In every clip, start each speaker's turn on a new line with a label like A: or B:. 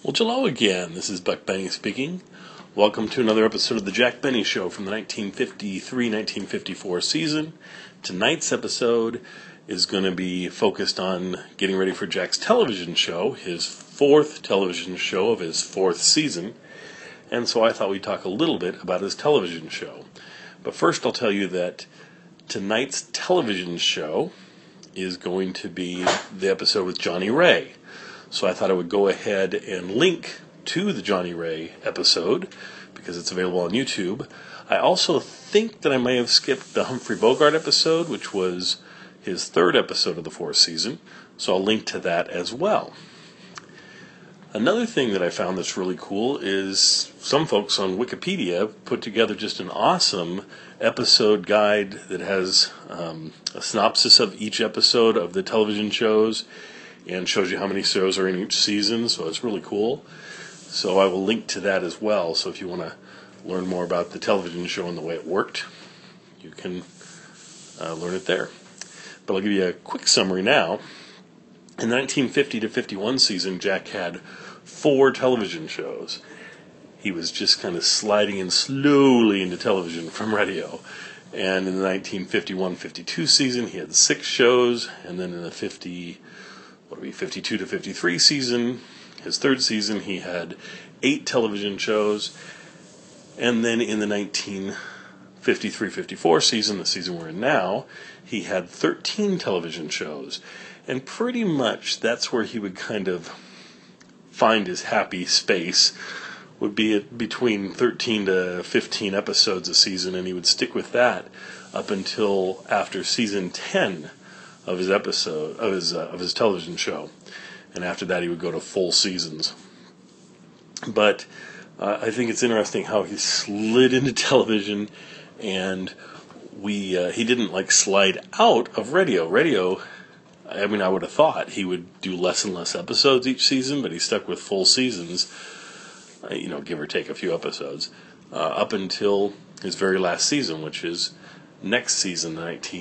A: Well, hello again. This is Buck Benny speaking. Welcome to another episode of the Jack Benny Show from the 1953-1954 season. Tonight's episode is going to be focused on getting ready for Jack's television show, his fourth television show of his fourth season. And so I thought we'd talk a little bit about his television show. But first I'll tell you that tonight's television show is going to be the episode with Johnny Ray. So I thought I would go ahead and link to the Johnny Ray episode because it's available on YouTube. I also think that I may have skipped the Humphrey Bogart episode, which was his third episode of the fourth season. So I'll link to that as well. Another thing that I found that's really cool is some folks on Wikipedia put together just an awesome episode guide that has a synopsis of each episode of the television shows and shows you how many shows are in each season, so it's really cool. So I will link to that as well, so if you want to learn more about the television show and the way it worked, you can learn it there. But I'll give you a quick summary now. In the 1950 to 51 season, Jack had 4 television shows. He was just kind of sliding in slowly into television from radio. And in the 1951-52 season, he had 6 shows, and then in the 52 to 53 season, his third season, he had 8 television shows. And then in the 1953-54 season, the season we're in now, he had 13 television shows. And pretty much that's where he would kind of find his happy space, would be between 13 to 15 episodes a season, and he would stick with that up until after season 10 of his episode of his television show, and after that he would go to full seasons. But I think it's interesting how he slid into television, and he didn't slide out of radio. Radio, I mean, I would have thought he would do less and less episodes each season, but he stuck with full seasons, give or take a few episodes, up until his very last season, which is next season, the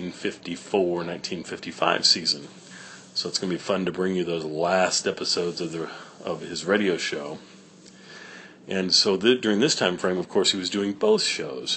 A: 1954-1955 season. So it's going to be fun to bring you those last episodes of his radio show. And so during this time frame, of course, he was doing both shows.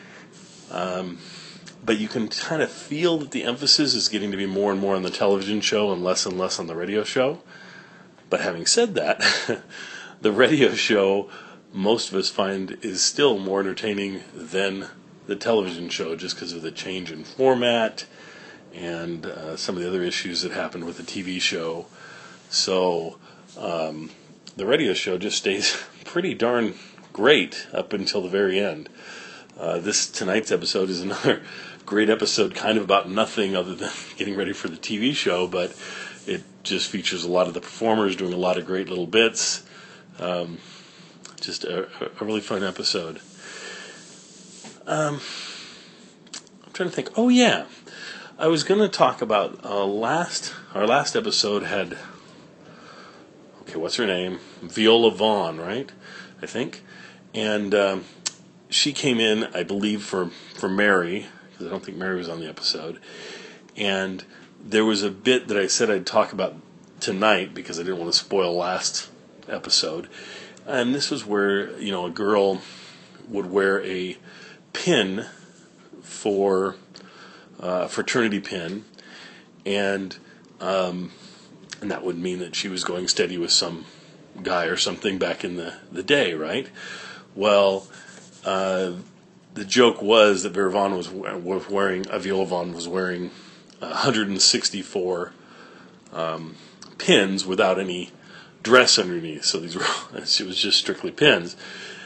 A: But you can kind of feel that the emphasis is getting to be more and more on the television show and less on the radio show. But having said that, the radio show, most of us find, is still more entertaining than the television show, just because of the change in format and some of the other issues that happened with the TV show. So the radio show just stays pretty darn great up until the very end. Tonight's episode is another great episode, kind of about nothing other than getting ready for the TV show, but it just features a lot of the performers doing a lot of great little bits. Just a really fun episode. I'm trying to think. Oh yeah, I was going to talk about our last episode had, what's her name? Viola Vaughn, right? I think, and she came in, I believe, for Mary, because I don't think Mary was on the episode, and there was a bit that I said I'd talk about tonight because I didn't want to spoil last episode, and this was where a girl would wear a pin for a fraternity pin, and that would mean that she was going steady with some guy or something back in the day, right? Well, the joke was that Viola Vaughn was wearing 164 pins without any dress underneath. So it was just strictly pins.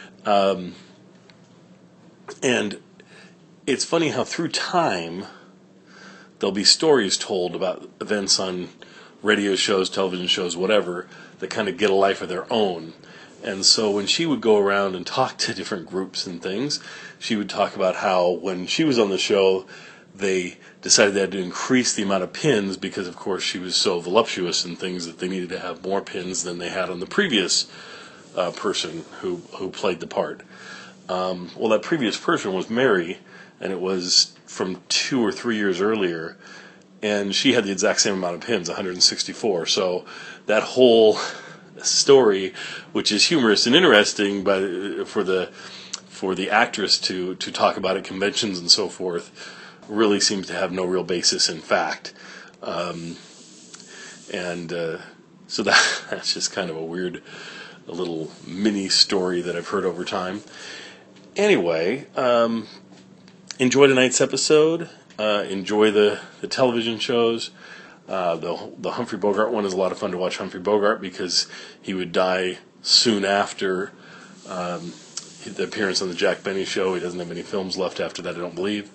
A: And it's funny how through time there'll be stories told about events on radio shows, television shows, whatever, that kind of get a life of their own. And so when she would go around and talk to different groups and things, she would talk about how when she was on the show, they decided they had to increase the amount of pins because, of course, she was so voluptuous and things that they needed to have more pins than they had on the previous person who played the part. Well, that previous person was Mary, and it was from 2 or 3 years earlier, and she had the exact same amount of pins, 164. So that whole story, which is humorous and interesting, but for the actress to talk about at conventions and so forth really seems to have no real basis in fact. So that's just kind of a little mini story that I've heard over time. Anyway, enjoy tonight's episode. Enjoy the television shows. The Humphrey Bogart one is a lot of fun to watch. Humphrey Bogart, because he would die soon after the appearance on the Jack Benny show. He doesn't have any films left after that, I don't believe.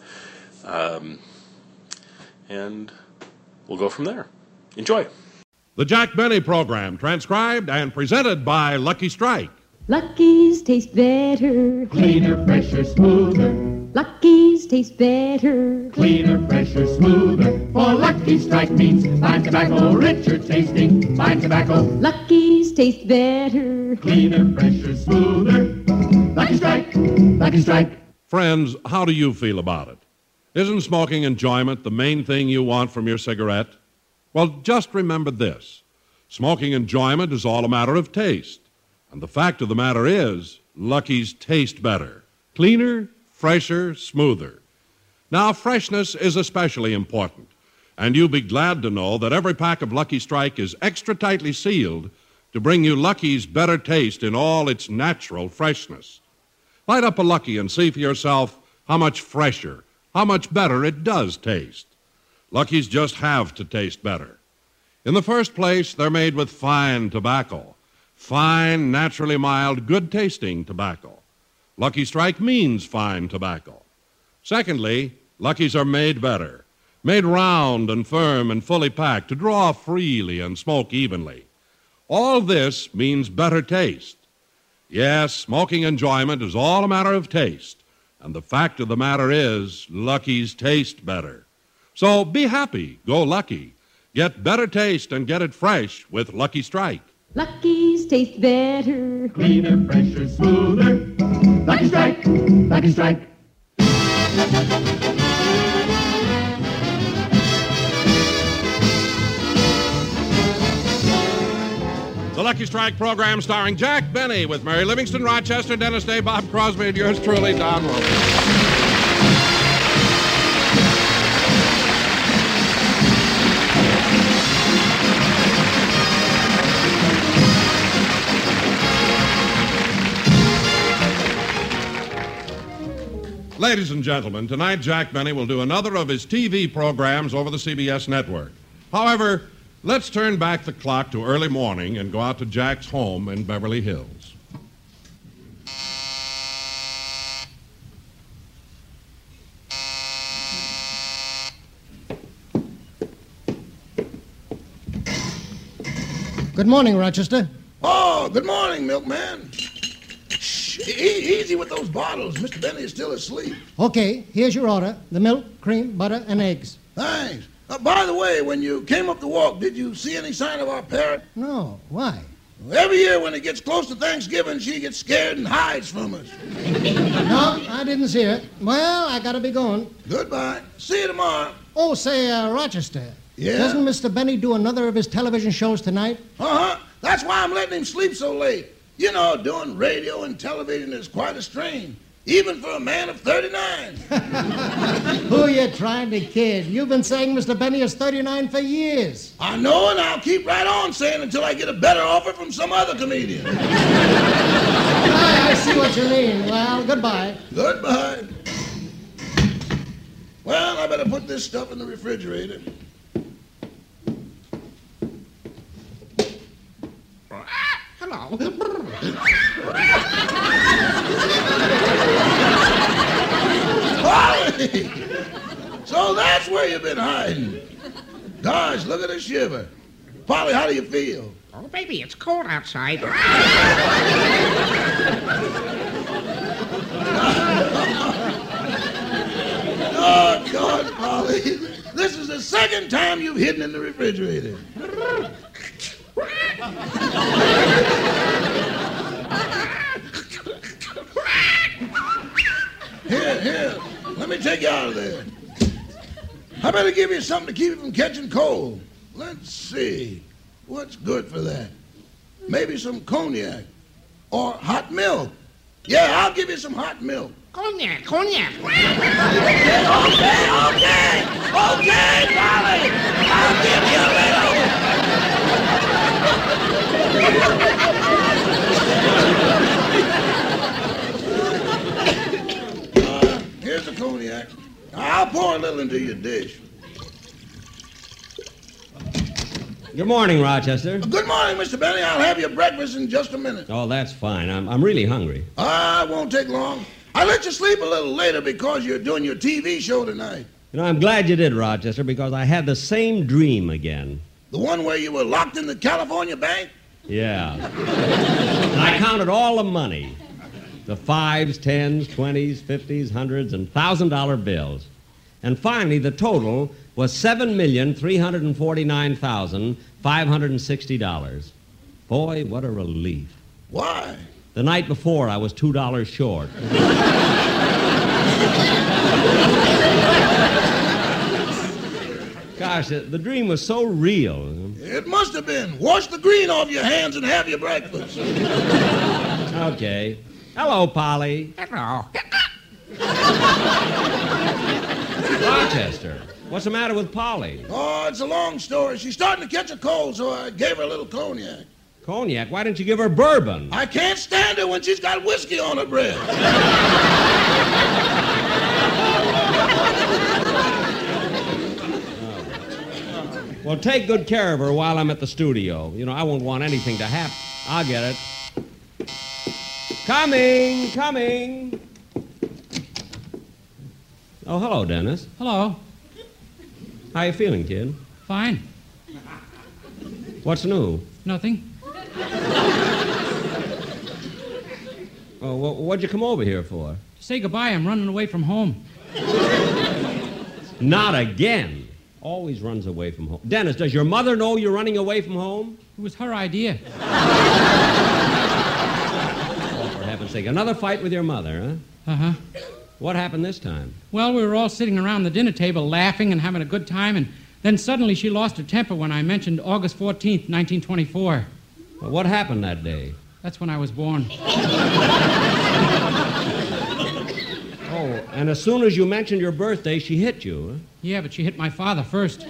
A: And we'll go from there. Enjoy.
B: The Jack Benny Program, transcribed and presented by Lucky Strike.
C: Lucky's taste better.
D: Cleaner, fresher, smoother.
C: Lucky's taste better.
D: Cleaner, fresher, smoother. For Lucky Strike means fine tobacco, richer tasting, fine tobacco.
C: Lucky's taste better.
D: Cleaner, fresher, smoother. Lucky Strike, Lucky Strike.
B: Friends, how do you feel about it? Isn't smoking enjoyment the main thing you want from your cigarette? Well, just remember this. Smoking enjoyment is all a matter of taste. And the fact of the matter is, Lucky's taste better. Cleaner, fresher, smoother. Now, freshness is especially important. And you'll be glad to know that every pack of Lucky Strike is extra tightly sealed to bring you Lucky's better taste in all its natural freshness. Light up a Lucky and see for yourself how much fresher, how much better it does taste. Lucky's just have to taste better. In the first place, they're made with fine tobacco. Fine, naturally mild, good-tasting tobacco. Lucky Strike means fine tobacco. Secondly, Lucky's are made better. Made round and firm and fully packed to draw freely and smoke evenly. All this means better taste. Yes, smoking enjoyment is all a matter of taste. And the fact of the matter is, Lucky's taste better. So be happy, go Lucky. Get better taste and get it fresh with Lucky Strike.
C: Lucky's taste better.
D: Cleaner, fresher, smoother. Lucky Strike, Lucky Strike.
B: The Lucky Strike program starring Jack Benny with Mary Livingston, Rochester, Dennis Day, Bob Crosby, and yours truly, Don Wilson. Ladies and gentlemen, tonight Jack Benny will do another of his TV programs over the CBS network. However, let's turn back the clock to early morning and go out to Jack's home in Beverly Hills.
E: Good morning, Rochester.
F: Oh, good morning, milkman. Shh, easy with those bottles. Mr. Benny is still asleep.
E: Okay, here's your order. The milk, cream, butter, and eggs.
F: Thanks. By the way, when you came up the walk, did you see any sign of our parrot?
E: No, why?
F: Every year when it gets close to Thanksgiving, she gets scared and hides from us.
E: No, I didn't see it. Well, I gotta be going.
F: Goodbye. See you tomorrow.
E: Oh, say, Rochester.
F: Yeah?
E: Doesn't Mr. Benny do another of his television shows tonight?
F: Uh-huh. That's why I'm letting him sleep so late. You know, doing radio and television is quite a strain, even for a man of 39.
E: Who you trying to kid? You've been saying Mr. Benny is 39 for years.
F: I know, and I'll keep right on saying until I get a better offer from some other comedian.
E: I see what you mean. Well, goodbye.
F: Goodbye. Well, I better put this stuff in the refrigerator.
D: Hello.
F: Polly! So that's where you've been hiding. Gosh, look at her shiver. Polly, how do you feel?
D: Oh, baby, it's cold outside.
F: Oh, God, Polly. This is the second time you've hidden in the refrigerator. Here, let me take you out of there. I better give you something to keep you from catching cold. Let's see. What's good for that? maybe some cognac or hot milk. Yeah, I'll give you some hot milk.
G: Cognac.
F: Okay, Polly. I'll give you a little. Here's the cognac. I'll pour a little into your dish.
H: Good morning, Rochester.
F: Good morning, Mr. Benny. I'll have your breakfast in just a minute.
H: Oh, that's fine. I'm really hungry.
F: It won't take long. I'll let you sleep a little later because you're doing your TV show tonight.
H: You know, I'm glad you did, Rochester, because I had the same dream again.
F: The one where you were locked in the California bank?
H: Yeah. And I counted all the money. The 5s, 10s, 20s, 50s, 100s, and $1,000 bills. And finally, the total was $7,349,560. Boy, what a relief.
F: Why?
H: The night before, I was $2 short. Gosh, the dream was so real.
F: It must have been. Wash the green off your hands and have your breakfast.
H: Okay. Hello, Polly.
G: Hello.
H: Rochester, what's the matter with Polly?
F: Oh, it's a long story. She's starting to catch a cold, so I gave her a little cognac.
H: Cognac? Why didn't you give her bourbon?
F: I can't stand her when she's got whiskey on her breath.
H: Well, take good care of her while I'm at the studio. You know, I won't want anything to happen. I'll get it. Coming. Oh, hello, Dennis.
I: Hello.
H: How you feeling, kid?
I: Fine.
H: What's new?
I: Nothing.
H: Oh, what'd you come over here for?
I: To say goodbye. I'm running away from home.
H: Not again. Always runs away from home. Dennis, does your mother know you're running away from home?
I: It was her idea.
H: Oh, for heaven's sake. Another fight with your mother, huh?
I: Uh-huh.
H: What happened this time?
I: Well, we were all sitting around the dinner table laughing and having a good time, and then suddenly she lost her temper when I mentioned August 14th, 1924.
H: Well, what happened that day?
I: That's when I was born.
H: Oh, and as soon as you mentioned your birthday, she hit you, huh?
I: Yeah, but she hit my father first.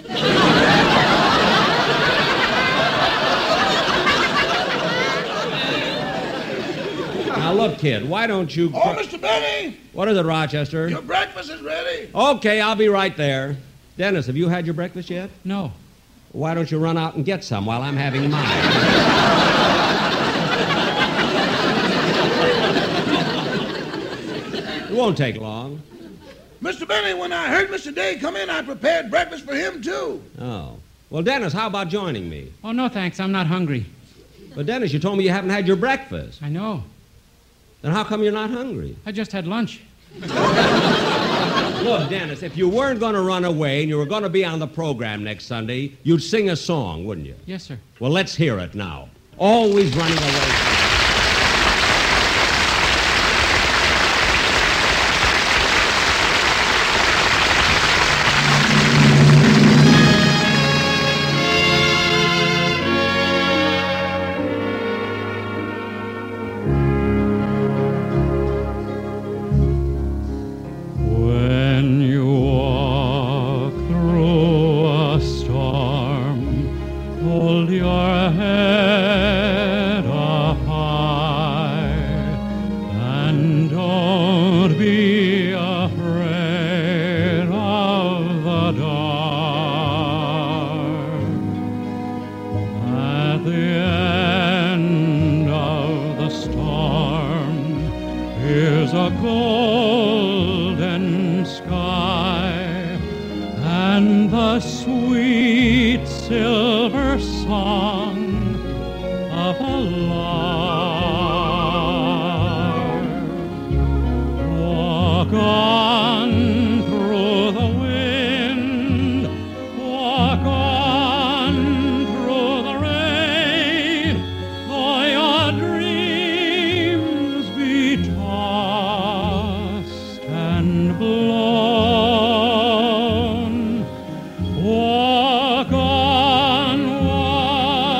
H: Now, look, kid, why don't you...
F: Oh, Mr. Benny!
H: What is it, Rochester?
F: Your breakfast is ready.
H: Okay, I'll be right there. Dennis, have you had your breakfast yet?
I: No.
H: Why don't you run out and get some while I'm having mine? It won't take long.
F: Mr. Benny, when I heard Mr. Day come in, I prepared breakfast for him, too.
H: Oh. Well, Dennis, how about joining me?
I: Oh, no, thanks. I'm not hungry.
H: But, Dennis, you told me you haven't had your breakfast.
I: I know.
H: Then how come you're not hungry?
I: I just had lunch.
H: Look, Dennis, if you weren't going to run away and you were going to be on the program next Sunday, you'd sing a song, wouldn't you?
I: Yes, sir.
H: Well, let's hear it now. Always running away.
J: When you walk through a storm, hold your head up high, and don't be afraid of the dark. At the end of the storm is a golden sky and the sweet silver song of a lark. Walk on through the wind, walk on through the rain, though your dreams be tossed and blown. Walk on,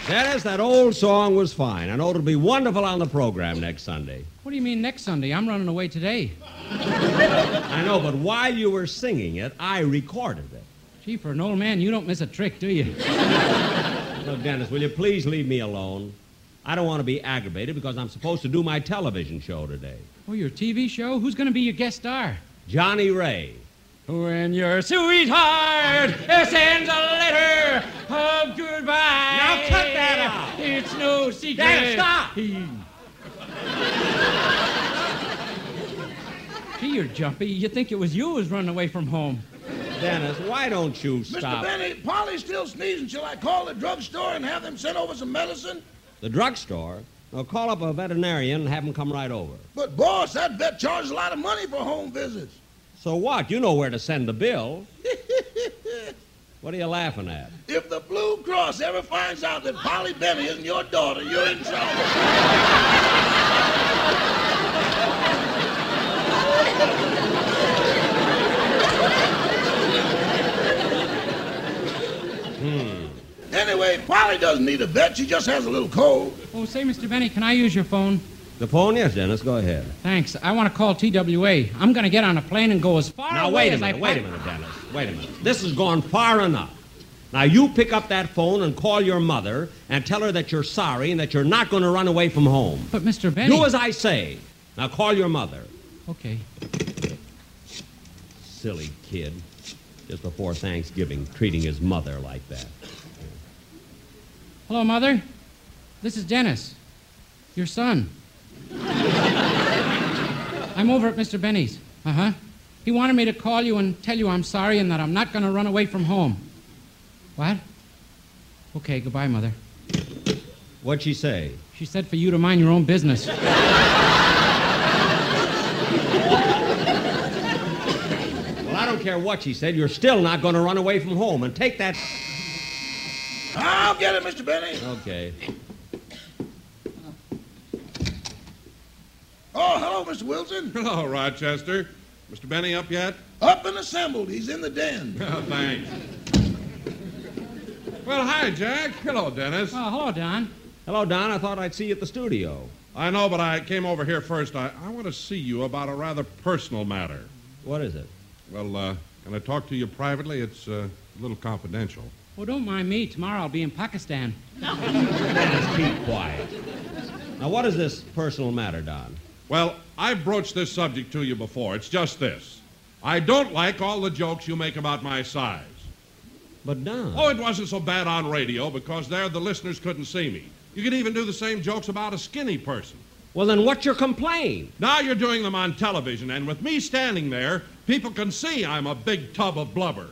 H: Dennis, that old song was fine. I know it'll be wonderful on the program next Sunday.
I: What do you mean next Sunday? I'm running away today.
H: I know, but while you were singing it, I recorded it.
I: Gee, for an old man, you don't miss a trick, do you?
H: Look, Dennis, will you please leave me alone? I don't want to be aggravated because I'm supposed to do my television show today.
I: Oh, your TV show? Who's going to be your guest star?
H: Johnny Ray.
I: When your sweetheart sends a letter of goodbye.
H: Now cut that out.
I: It's no secret.
H: Dennis, stop.
I: Gee, you're jumpy. You think it was you who was running away from home.
H: Dennis, why don't you stop?
F: Mr. Benny, Polly's still sneezing. Shall I call the drugstore and have them send over some medicine?
H: The drugstore? Now call up a veterinarian and have him come right over.
F: But, boss, that vet charges a lot of money for home visits.
H: So what? You know where to send the bill. What are you laughing at?
F: If the Blue Cross ever finds out that Polly Benny isn't your daughter, you're in trouble. Anyway, Polly doesn't need a vet. She just has a little cold.
I: Oh, say, Mr. Benny, can I use your phone?
H: The phone? Yes, Dennis. Go ahead.
I: Thanks. I want to call TWA. I'm going to get on a plane and go as far
H: Now,
I: away
H: wait a
I: as
H: minute,
I: I...
H: wait a minute, Dennis. Wait a minute. This has gone far enough. Now, you pick up that phone and call your mother and tell her that you're sorry and that you're not going to run away from home.
I: But, Mr. Benny...
H: Do as I say. Now, call your mother.
I: Okay.
H: Silly kid. Just before Thanksgiving, treating his mother like that.
I: Hello, Mother. This is Dennis, your son. I'm over at Mr. Benny's. Uh-huh. He wanted me to call you and tell you I'm sorry and that I'm not going to run away from home. What? Okay, goodbye, Mother.
H: What'd she say?
I: She said for you to mind your own business.
H: Well, I don't care what she said. You're still not going to run away from home. And take that...
F: I'll get it, Mr. Benny.
H: Okay.
F: Oh, hello, Mr. Wilson.
B: Hello, Rochester. Mr. Benny up yet?
F: Up and assembled. He's in the den.
B: Oh, thanks. Well, hi, Jack. Hello, Dennis.
I: Oh, hello, Don.
H: Hello, Don. I thought I'd see you at the studio.
B: I know, but I came over here first. I want to see you about a rather personal matter.
H: What is it?
B: Well, can I talk to you privately? It's a little confidential.
I: Oh, don't mind me. Tomorrow I'll be in Pakistan.
H: Dennis, keep quiet. Now, what is this personal matter, Don?
B: Well, I've broached this subject to you before. It's just this. I don't like all the jokes you make about my size.
H: But, Don...
B: Oh, it wasn't so bad on radio because there the listeners couldn't see me. You could even do the same jokes about a skinny person.
H: Well, then what's your complaint?
B: Now you're doing them on television, and with me standing there, people can see I'm a big tub of blubber.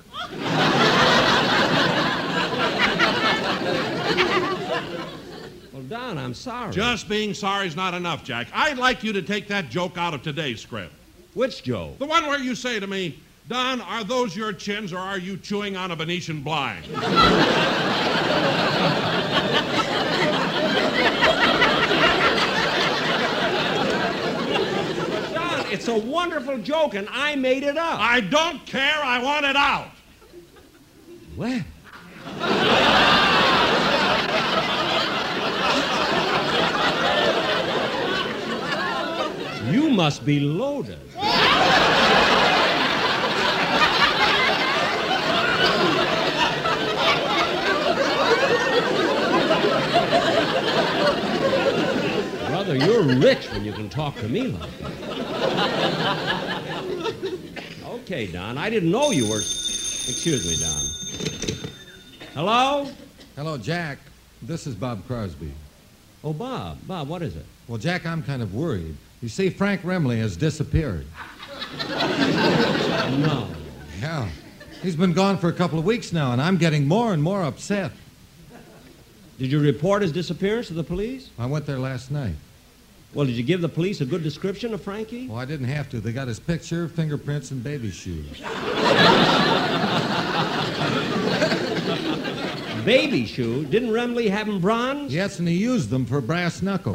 H: Well, Don, I'm sorry.
B: Just being sorry is not enough, Jack. I'd like you to take that joke out of today's script.
H: Which joke?
B: The one where you say to me, Don, are those your chins or are you chewing on a Venetian blind?
H: Don, it's a wonderful joke, and I made it up.
B: I don't care. I want it out.
H: Well... You must be loaded. Brother, you're rich when you can talk to me like that. Okay, Don, I didn't know you were... Excuse me, Don. Hello?
G: Hello, Jack. This is Bob Crosby.
H: Oh, Bob. Bob, what is it?
G: Well, Jack, I'm kind of worried. You see, Frank Remley has disappeared.
H: No.
G: Yeah. He's been gone for a couple of weeks now, and I'm getting more and more upset.
H: Did you report his disappearance to the police?
G: I went there last night.
H: Well, did you give the police a good description of Frankie?
G: Well, I didn't have to. They got his picture, fingerprints, and baby shoes.
H: Baby shoes? Didn't Remley have them bronze?
G: Yes, and he used them for brass knuckles.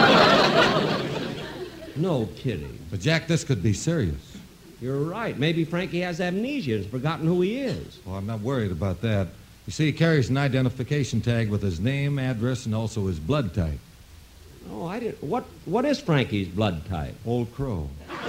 H: No kidding.
G: But, Jack, this could be serious.
H: You're right. Maybe Frankie has amnesia and has forgotten who he is.
G: Well, I'm not worried about that. You see, he carries an identification tag with his name, address, and also his blood type.
H: Oh, I didn't. What is Frankie's blood type?
G: Old Crow.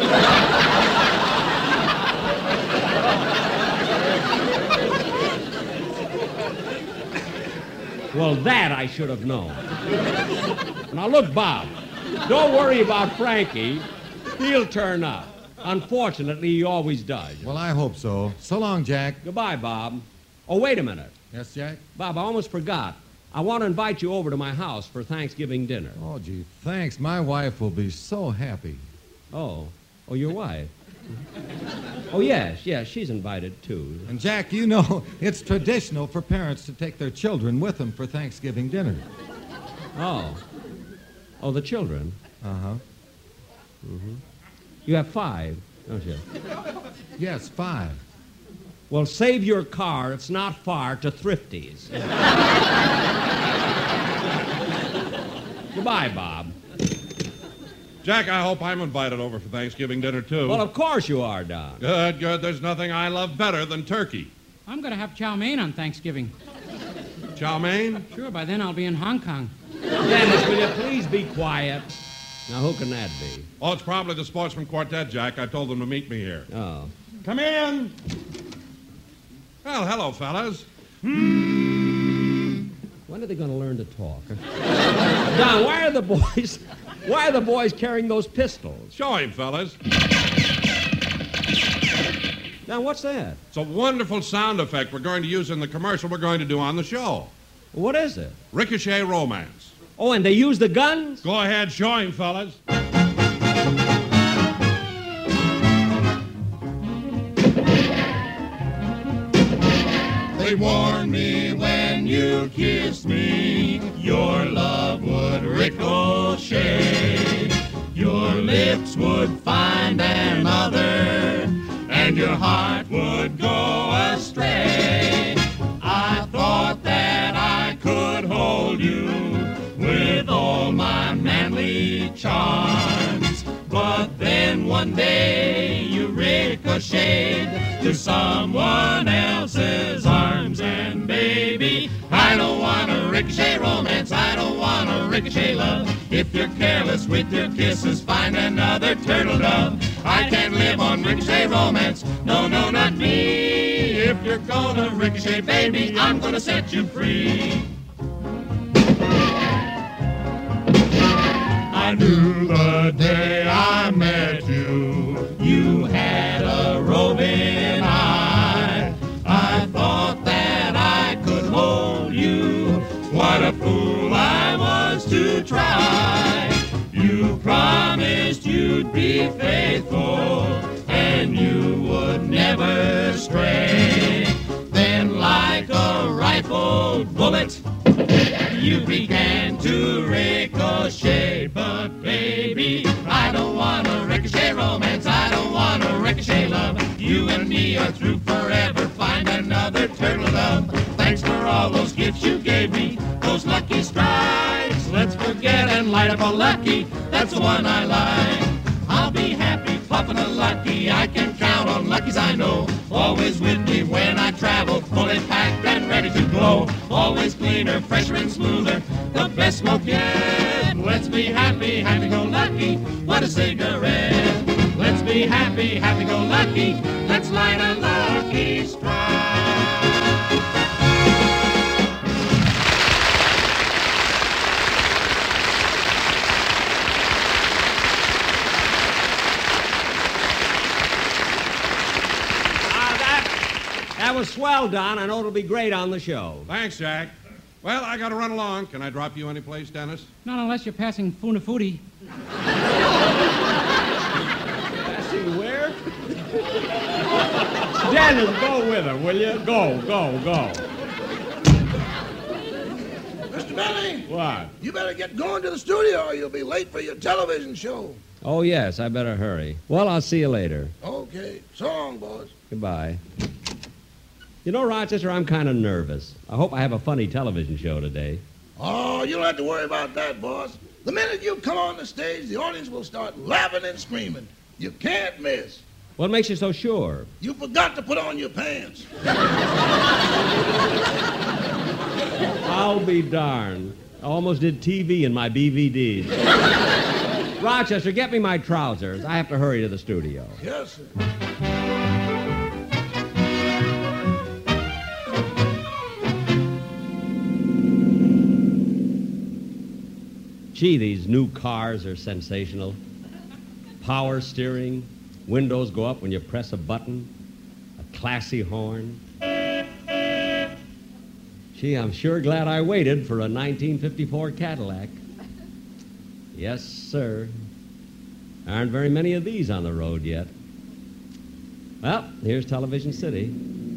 H: Well, that I should have known. Now, look, Bob, don't worry about Frankie. He'll turn up. Unfortunately, he always does.
G: Well, I hope so. So long, Jack.
H: Goodbye, Bob. Oh, wait a minute.
G: Yes, Jack?
H: Bob, I almost forgot. I want to invite you over to my house for Thanksgiving dinner.
G: Oh, gee, thanks. My wife will be so happy.
H: Oh, your wife? Oh, yes, she's invited, too.
G: And, Jack, you know, it's traditional for parents to take their children with them for Thanksgiving dinner.
H: Oh, the children?
G: Uh-huh.
H: Mm-hmm. You have 5, don't you?
G: Yes, 5.
H: Well, save your car. It's not far to Thrifty's. Goodbye, Bob.
B: Jack, I hope I'm invited over for Thanksgiving dinner, too.
H: Well, of course you are, Don.
B: Good. There's nothing I love better than turkey.
I: I'm going to have chow mein on Thanksgiving.
B: Chow mein?
I: Sure, by then I'll be in Hong Kong.
H: Dennis, will you please be quiet? Now, who can that be?
B: Oh, it's probably the Sportsman Quartet, Jack. I told them to meet me here.
H: Oh.
B: Come in. Well, hello, fellas.
H: When are they going to learn to talk? Don, why are the boys carrying those pistols?
B: Show him, fellas.
H: Now, what's that?
B: It's a wonderful sound effect we're going to use in the commercial we're going to do on the show.
H: What is it?
B: Ricochet Romance.
H: Oh, and they use the guns?
B: Go ahead, show him, fellas.
D: They warned me when you kissed me, your love would ricochet. Your lips would find another, and your heart would go astray. I thought that I could hold you with all my manly charms, but then one day you ricocheted to someone else's arms. And baby, I don't want a ricochet romance, I don't want a ricochet love. If you're careless with your kisses, find another turtle dove. I can't live on ricochet romance, no, not me. If you're gonna ricochet, baby, I'm gonna set you free. I knew the day I met you, you had a roving eye. I thought that I could hold you, what a fool I was to try. You promised you'd be faithful, and you would never stray. Then like a rifled bullet, you began to ricochet. But baby, I don't want a ricochet romance, I don't want a ricochet love. You and me are through forever, find another turtle dove. Thanks for all those gifts you gave me, those lucky strikes. Let's forget and light up a lucky, that's the one I like. I'll be happy puffing a lucky, I can count on luckies I know. Always with me when I travel, fully packed and ready to blow. Always cleaner, fresher and smoother, the best smoke yet. Let's be happy, happy-go-lucky, what a cigarette. Let's be happy, happy-go-lucky, let's light a lucky strike.
H: That was swell, Don. I know it'll be great on the show.
B: Thanks, Jack. Well, I got to run along. Can I drop you anyplace, Dennis?
I: Not unless you're passing Funafuti.
H: Passing where? Dennis, go with her, will you? Go.
F: Mr. Benny!
H: What?
F: You better get going to the studio or you'll be late for your television show.
H: Oh, yes, I better hurry. Well, I'll see you later.
F: Okay. So long, boys.
H: Goodbye. You know, Rochester, I'm kind of nervous. I hope I have a funny television show today.
F: Oh, you don't have to worry about that, boss. The minute you come on the stage, the audience will start laughing and screaming. You can't miss.
H: What makes you so sure?
F: You forgot to put on your pants.
H: I'll be darned. I almost did TV in my BVDs. Rochester, get me my trousers. I have to hurry to the studio.
F: Yes, sir.
H: Gee, these new cars are sensational. Power steering, windows go up when you press a button, a classy horn. Gee, I'm sure glad I waited for a 1954 Cadillac. Yes, sir. There aren't very many of these on the road yet. Well, here's Television City.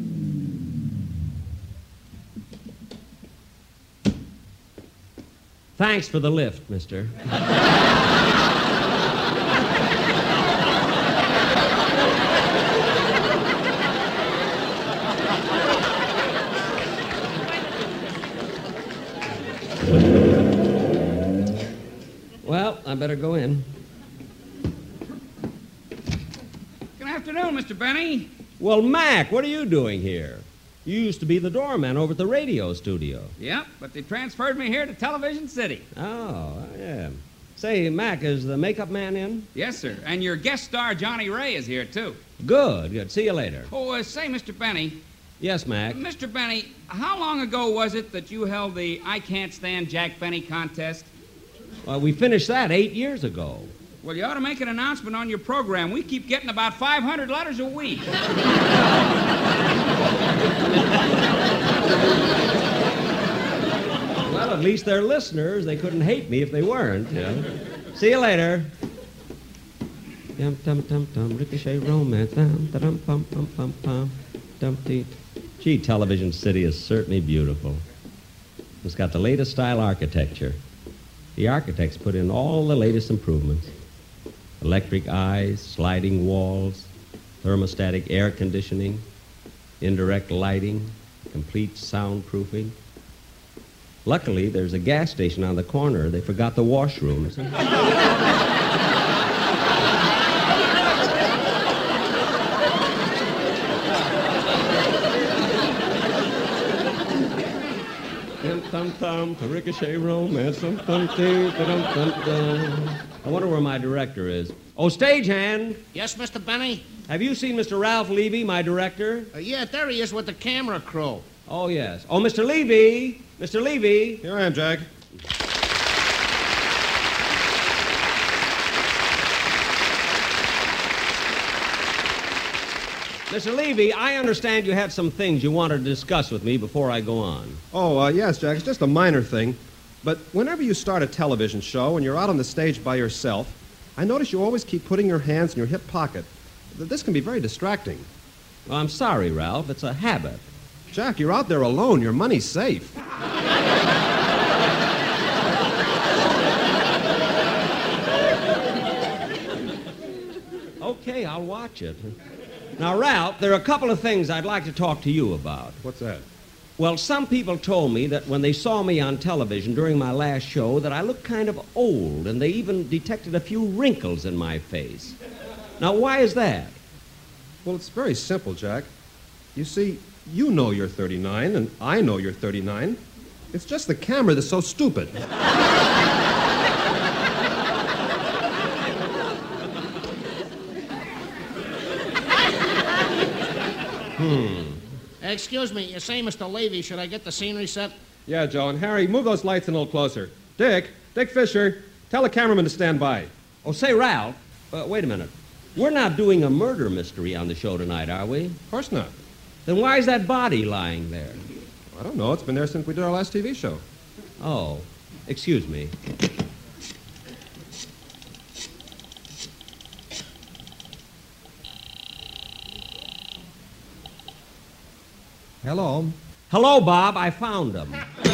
H: Thanks for the lift, mister. Well, I better go in.
I: Good afternoon, Mr. Benny.
H: Well, Mac, what are you doing here? You used to be the doorman over at the radio studio.
I: Yep, but they transferred me here to Television City.
H: Oh, yeah. Say, Mac, is the makeup man in?
I: Yes, sir. And your guest star, Johnny Ray, is here, too.
H: Good, good. See you later.
I: Oh, say, Mr. Benny.
H: Yes, Mac.
I: Mr. Benny, how long ago was it that you held the I Can't Stand Jack Benny contest?
H: Well, we finished that 8 years ago.
I: Well, you ought to make an announcement on your program. We keep getting about 500 letters a week.
H: Well, at least they're listeners. They couldn't hate me if they weren't. Yeah. See you later. Dum dum dum dum ricochet romance. Dum dum pum pum pum pum. Dum dee. Gee, Television City is certainly beautiful. It's got the latest style architecture. The architects put in all the latest improvements. Electric eyes, sliding walls, thermostatic air conditioning, indirect lighting, complete soundproofing. Luckily, there's a gas station on the corner. They forgot the washrooms. Dum-dum-dum, ricochet romance, dum-dum-dum-dum-dum. I wonder where my director is. Oh, stagehand.
E: Yes, Mr. Benny?
H: Have you seen Mr. Ralph Levy, my director?
E: Yeah, there he is with the camera crew.
H: Oh, yes. Oh, Mr. Levy. Mr. Levy.
K: Here I am, Jack.
H: Mr. Levy, I understand you have some things you wanted to discuss with me before I go on.
K: Oh, yes, Jack. It's just a minor thing. But whenever you start a television show and you're out on the stage by yourself, I notice you always keep putting your hands in your hip pocket. This can be very distracting.
H: Well, I'm sorry, Ralph. It's a habit.
K: Jack, you're out there alone. Your money's safe.
H: Okay, I'll watch it. Now, Ralph, there are a couple of things I'd like to talk to you about.
K: What's that?
H: Well, some people told me that when they saw me on television during my last show that I looked kind of old, and they even detected a few wrinkles in my face. Now, why is that?
K: Well, it's very simple, Jack. You see, you know you're 39, and I know you're 39. It's just the camera that's so stupid.
E: Excuse me, you say, Mr. Levy, should I get the scenery set?
K: Yeah, Joe, and Harry, move those lights a little closer. Dick Fisher, tell the cameraman to stand by.
H: Oh, say, Ralph, wait a minute. We're not doing a murder mystery on the show tonight, are we?
K: Of course not.
H: Then why is that body lying there?
K: I don't know. It's been there since we did our last TV show.
H: Oh, excuse me.
G: Hello.
H: Hello, Bob. I found him.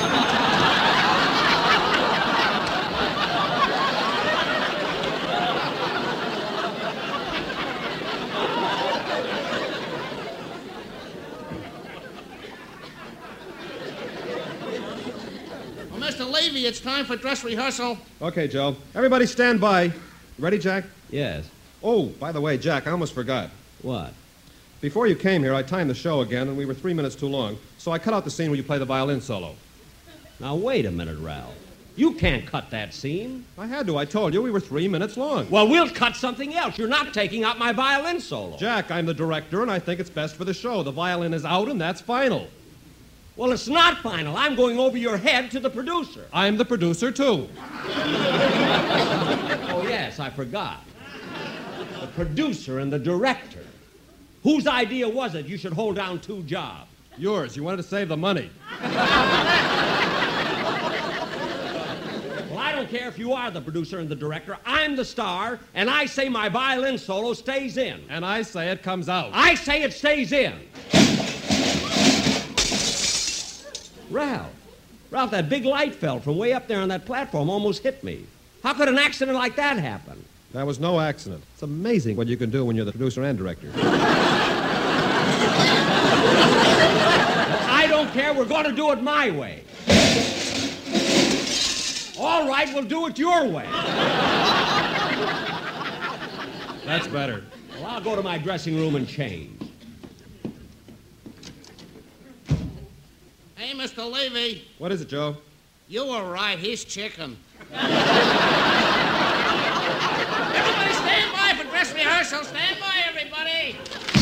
E: Well, Mr. Levy, it's time for dress rehearsal.
K: Okay, Joe. Everybody stand by. Ready, Jack?
H: Yes.
K: Oh, by the way, Jack, I almost forgot.
H: What?
K: Before you came here, I timed the show again, and we were 3 minutes too long. So I cut out the scene where you play the violin solo.
H: Now, wait a minute, Ralph. You can't cut that scene.
K: I had to. I told you we were 3 minutes long.
H: Well, we'll cut something else. You're not taking out my violin solo.
K: Jack, I'm the director, and I think it's best for the show. The violin is out, and that's final.
H: Well, it's not final. I'm going over your head to the producer.
K: I'm the producer, too.
H: Oh, yes, I forgot. The producer and the director. Whose idea was it you should hold down two jobs?
K: Yours. You wanted to save the money.
H: Well, I don't care if you are the producer and the director. I'm the star, and I say my violin solo stays in.
K: And I say it comes out.
H: I say it stays in. Ralph, that big light fell from way up there on that platform, almost hit me. How could an accident like that happen?
K: That was no accident. It's amazing what you can do when you're the producer and director.
H: I don't care. We're going to do it my way. All right, we'll do it your way.
K: That's better.
H: Well, I'll go to my dressing room and change.
L: Hey, Mr. Levy.
K: What is it, Joe?
L: You were right. He's chicken.
M: Everybody stand by for dress rehearsal. Stand by, everybody.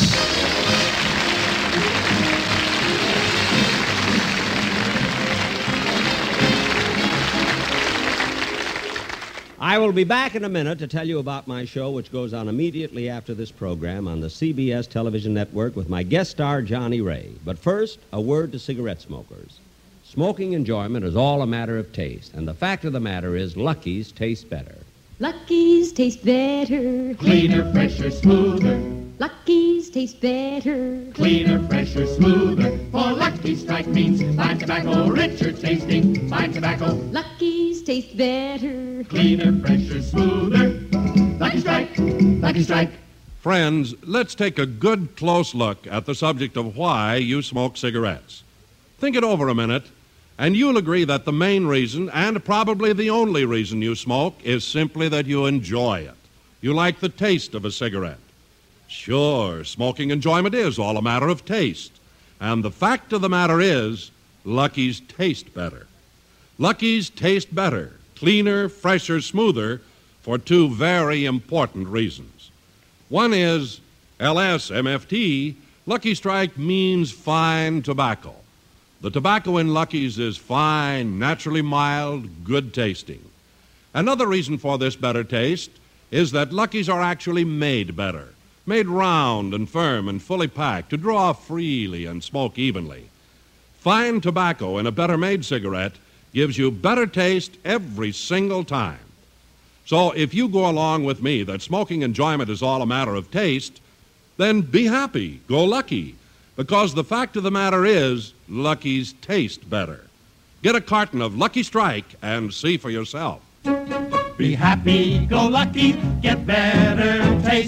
H: I will be back in a minute to tell you about my show, which goes on immediately after this program on the CBS television network with my guest star, Johnny Ray. But first, a word to cigarette smokers. Smoking enjoyment is all a matter of taste, and the fact of the matter is Lucky's taste better.
C: Lucky's taste better.
D: Cleaner, fresher, smoother.
C: Lucky's taste better.
D: Cleaner, fresher, smoother. For Lucky Strike means fine tobacco, richer tasting, fine tobacco.
C: Lucky's taste better.
D: Cleaner, fresher, smoother. Lucky Strike, Lucky Strike.
B: Friends, let's take a good close look at the subject of why you smoke cigarettes. Think it over a minute, and you'll agree that the main reason, and probably the only reason you smoke, is simply that you enjoy it. You like the taste of a cigarette. Sure, smoking enjoyment is all a matter of taste. And the fact of the matter is, Lucky's taste better. Lucky's taste better, cleaner, fresher, smoother, for two very important reasons. One is, LSMFT, Lucky Strike means fine tobacco. The tobacco in Lucky's is fine, naturally mild, good tasting. Another reason for this better taste is that Lucky's are actually made better, made round and firm and fully packed to draw freely and smoke evenly. Fine tobacco in a better-made cigarette gives you better taste every single time. So if you go along with me that smoking enjoyment is all a matter of taste, then be happy, go Lucky, because the fact of the matter is, Lucky's taste better. Get a carton of Lucky Strike and see for yourself.
D: Be happy, go lucky, get better taste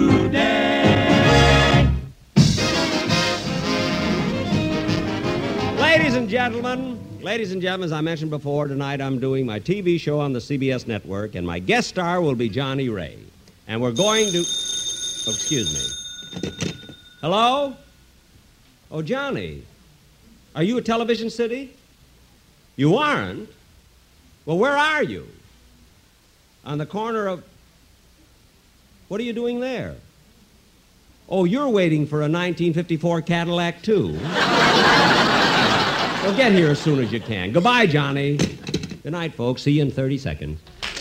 D: today.
H: Ladies and gentlemen, as I mentioned before, tonight I'm doing my TV show on the CBS network, and my guest star will be Johnny Ray. And we're going to... Oh, excuse me. Hello? Oh, Johnny, are you at Television City? You aren't? Well, where are you? On the corner of... What are you doing there? Oh, you're waiting for a 1954 Cadillac, too. Well, get here as soon as you can. Goodbye, Johnny. Good night, folks. See you in 30 seconds.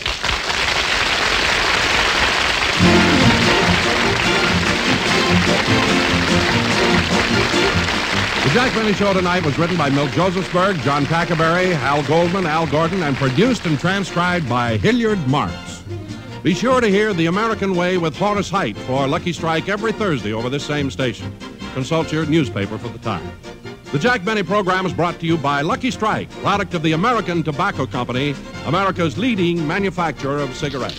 B: The Jack Benny Show tonight was written by Milt Josephsberg, John Tackerberry, Hal Goldman, Al Gordon, and produced and transcribed by Hilliard Marks. Be sure to hear The American Way with Horace Heidt for Lucky Strike every Thursday over this same station. Consult your newspaper for the time. The Jack Benny program is brought to you by Lucky Strike, product of the American Tobacco Company, America's leading manufacturer of cigarettes.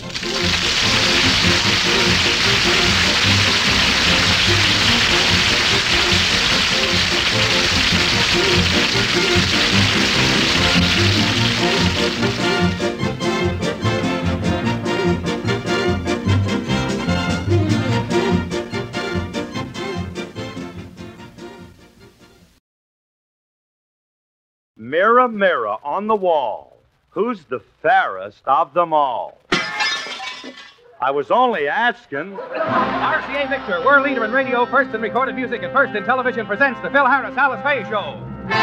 N: Mirror Mirror, mirror on the wall, who's the fairest of them all? I was only asking.
O: RCA Victor, world leader in radio, first in recorded music, and first in television, presents the Phil Harris Alice Faye Show.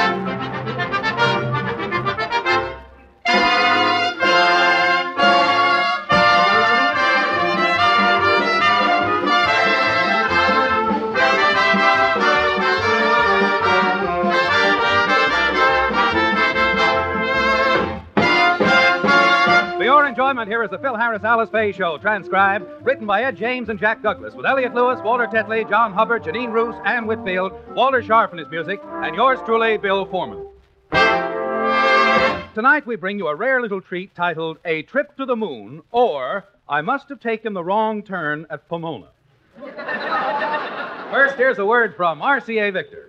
O: For your enjoyment, here is the Phil Harris Alice Faye Show, transcribed, written by Ed James and Jack Douglas, with Elliot Lewis, Walter Tetley, John Hubbard, Janine Roos, Ann Whitfield, Walter Sharp in his music, and yours truly, Bill Foreman. Tonight we bring you a rare little treat titled A Trip to the Moon, or I Must Have Taken the Wrong Turn at Pomona. First, here's a word from RCA Victor.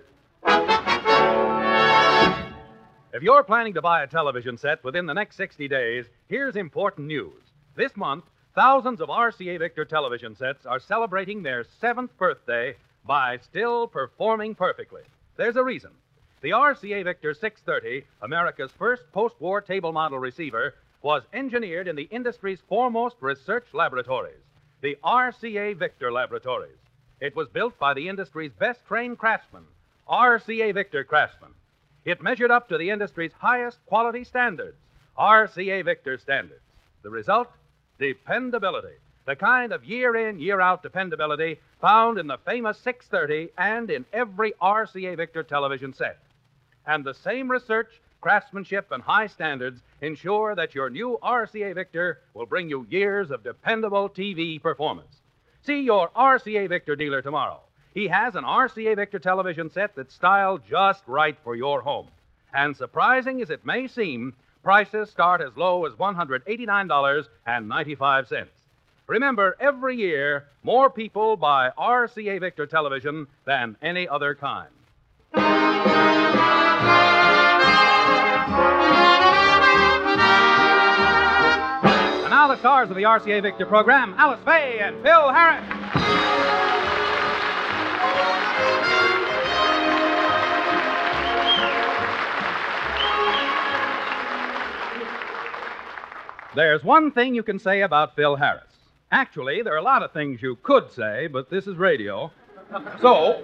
O: If you're planning to buy a television set within the next 60 days, here's important news. This month, thousands of RCA Victor television sets are celebrating their 7th birthday by still performing perfectly. There's a reason. The RCA Victor 630, America's first post-war table model receiver, was engineered in the industry's foremost research laboratories, the RCA Victor Laboratories. It was built by the industry's best-trained craftsmen, RCA Victor craftsmen. It measured up to the industry's highest quality standards, RCA Victor standards. The result? Dependability. The kind of year-in, year-out dependability found in the famous 630 and in every RCA Victor television set. And the same research, craftsmanship, and high standards ensure that your new RCA Victor will bring you years of dependable TV performance. See your RCA Victor dealer tomorrow. He has an RCA Victor television set that's styled just right for your home. And surprising as it may seem, prices start as low as $189.95. Remember, every year, more people buy RCA Victor television than any other kind. And now the stars of the RCA Victor program, Alice Faye and Phil Harris. There's one thing you can say about Phil Harris. Actually, there are a lot of things you could say, but this is radio. So,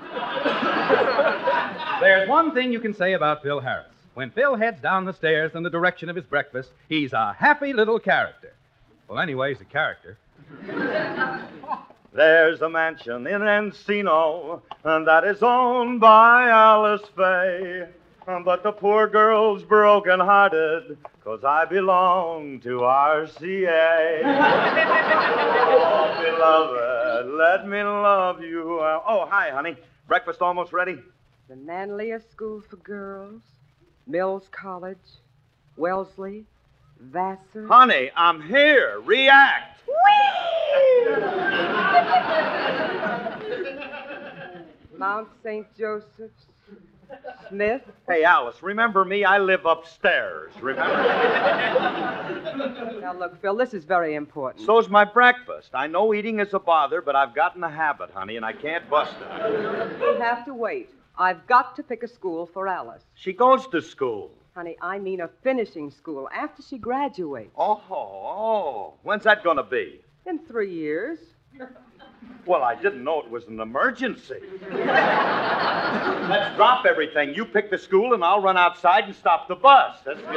O: there's one thing you can say about Phil Harris. When Phil heads down the stairs in the direction of his breakfast, he's a happy little character. Well, anyway, he's a character.
N: There's a mansion in Encino, and that is owned by Alice Faye. But the poor girl's broken-hearted, 'cause I belong to RCA. Oh, beloved, let me love you. Oh, hi, honey. Breakfast almost ready?
P: The Manlius School for Girls, Mills College, Wellesley, Vassar.
N: Honey, I'm here. React.
P: Mount St. Joseph's, Smith.
N: Hey, Alice, remember me? I live upstairs. Remember?
P: Now, look, Phil, this is very important.
N: So's my breakfast. I know eating is a bother, but I've gotten a habit, honey, and I can't bust it.
P: You'll have to wait. I've got to pick a school for Alice.
N: She goes to school.
P: Honey, I mean a finishing school after she graduates.
N: Oh. When's that going to be?
P: In 3 years.
N: Well, I didn't know it was an emergency. Let's drop everything. You pick the school, and I'll run outside and stop the bus. That's good.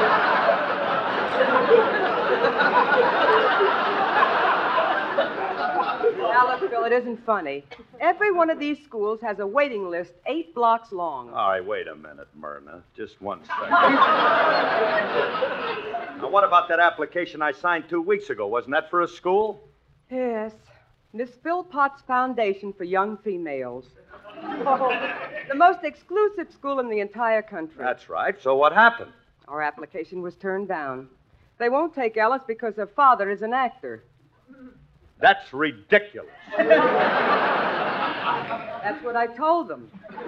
P: Now, look, Phil, it isn't funny. Every one of these schools has a waiting list 8 blocks long.
N: All right, wait a minute, Myrna. Just 1 second. Now, what about that application I signed 2 weeks ago? Wasn't that for a school?
P: Yes. Miss Philpott's Foundation for Young Females. Oh, the most exclusive school in the entire country.
N: That's right. So what happened?
P: Our application was turned down. They won't take Alice because her father is an actor.
N: That's ridiculous.
P: That's what I told them.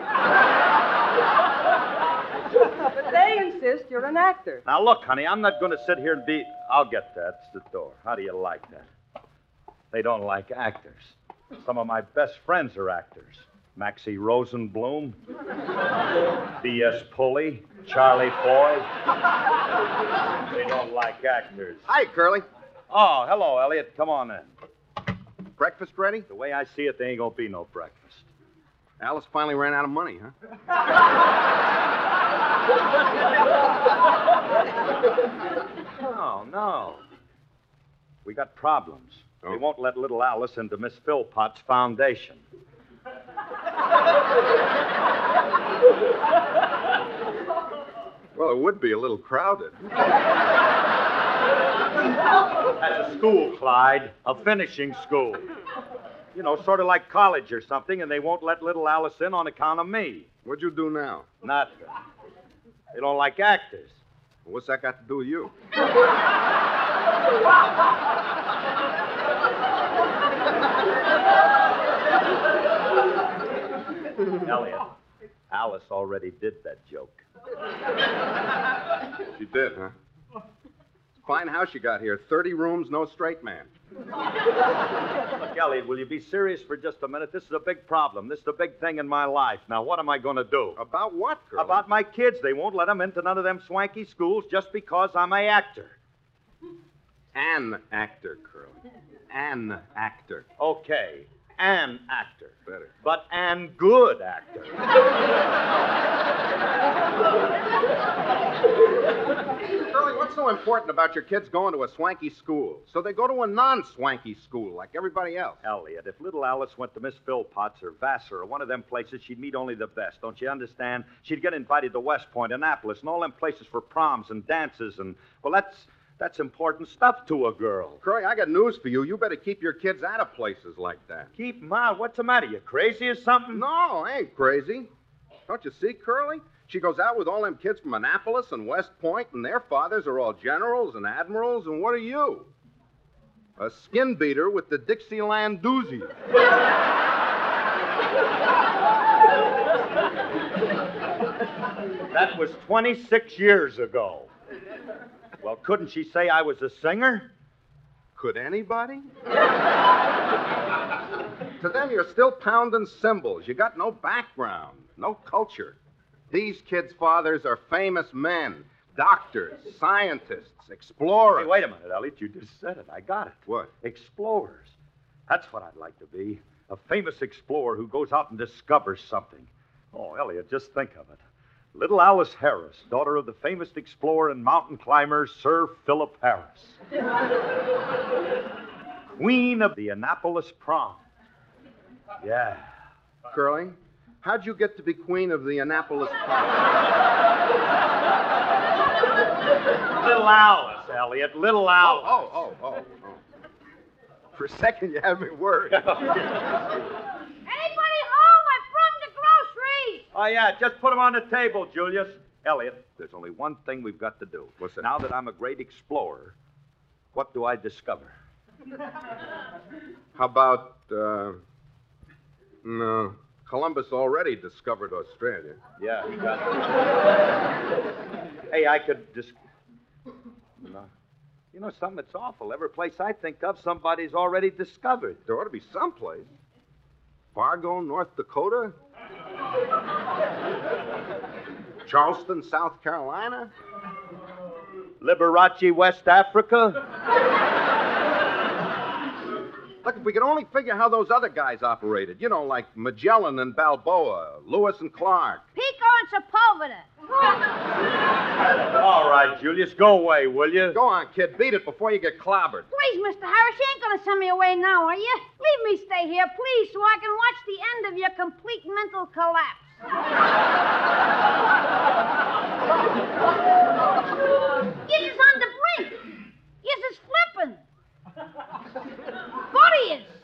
P: But they insist you're an actor.
N: Now, look, honey, I'm not going to sit here and be... I'll get that. It's the door. How do you like that? They don't like actors. Some of my best friends are actors. Maxie Rosenblum, B.S. Pulley, Charlie Foy. They don't like actors.
K: Hi, Curly.
N: Oh, hello, Elliot. Come on in.
K: Breakfast ready?
N: The way I see it, there ain't gonna be no breakfast.
K: Alice finally ran out of money, huh?
N: No. We got problems.
K: Oh.
N: They won't let little Alice into Miss Philpott's foundation.
K: Well, it would be a little crowded.
N: That's a school, Clyde. A finishing school. You know, sort of like college or something, and they won't let little Alice in on account of me.
K: What'd you do now?
N: Nothing. They don't like actors.
K: What's that got to do with you?
N: Elliot, Alice already did that joke.
K: She did, huh? Fine house you got here. 30 rooms, no straight man.
N: Look, Elliot, will you be serious for just a minute? This is a big problem. This is a big thing in my life. Now, what am I going to do?
K: About what, girl?
N: About my kids. They won't let them into none of them swanky schools just because I'm an actor.
K: An actor, Curly. An actor.
N: Okay, an actor.
K: Better.
N: But an good actor.
K: Curly, what's so important about your kids going to a swanky school? So they go to a non-swanky school like everybody else.
N: Elliot, if little Alice went to Miss Philpott's or Vassar or one of them places, she'd meet only the best. Don't you understand? She'd get invited to West Point, Annapolis, and all them places for proms and dances and, well, that's important stuff to a girl.
K: Curly, I got news for you. You better keep your kids out of places like that.
N: Keep them out? What's the matter? You crazy or something?
K: No, I ain't crazy. Don't you see, Curly? She goes out with all them kids from Annapolis and West Point, and their fathers are all generals and admirals, and what are you? A skin beater with the Dixieland doozy.
N: That was 26 years ago. Well, couldn't she say I was a singer?
K: Could anybody? To them, you're still pounding cymbals. You got no background, no culture. These kids' fathers are famous men, doctors, scientists, explorers.
N: Hey, wait a minute, Elliot. You just said it. I got it.
K: What?
N: Explorers. That's what I'd like to be. A famous explorer who goes out and discovers something. Oh, Elliot, just think of it. Little Alice Harris, daughter of the famous explorer and mountain climber, Sir Philip Harris. Queen of the Annapolis prom. Yeah.
K: Curly, how'd you get to be queen of the Annapolis prom?
N: Little Alice, Elliot. Little Alice.
K: Oh. For a second, you had me worried.
Q: Anybody home? I brung the groceries.
N: Oh, yeah, just put them on the table, Julius. Elliot, there's only one thing we've got to do.
K: What's that?
N: Now that I'm a great explorer, what do I discover?
K: How about, no, Columbus already discovered Australia.
N: Yeah, he got it. Hey, I could no. You know something that's awful? Every place I think of, somebody's already discovered.
K: There ought to be someplace. Fargo, North Dakota? Charleston, South Carolina?
N: Liberace, West Africa?
K: Look, if we could only figure how those other guys operated. You know, like Magellan and Balboa, Lewis and Clark.
Q: Pico and Sepulveda.
N: All right, Julius, go away, will you?
K: Go on, kid. Beat it before you get clobbered.
Q: Please, Mr. Harris, you ain't going to send me away now, are you? Leave me stay here, please, so I can watch the end of your complete mental collapse. Yes, is on the brink. Yes, is flipping. What he is?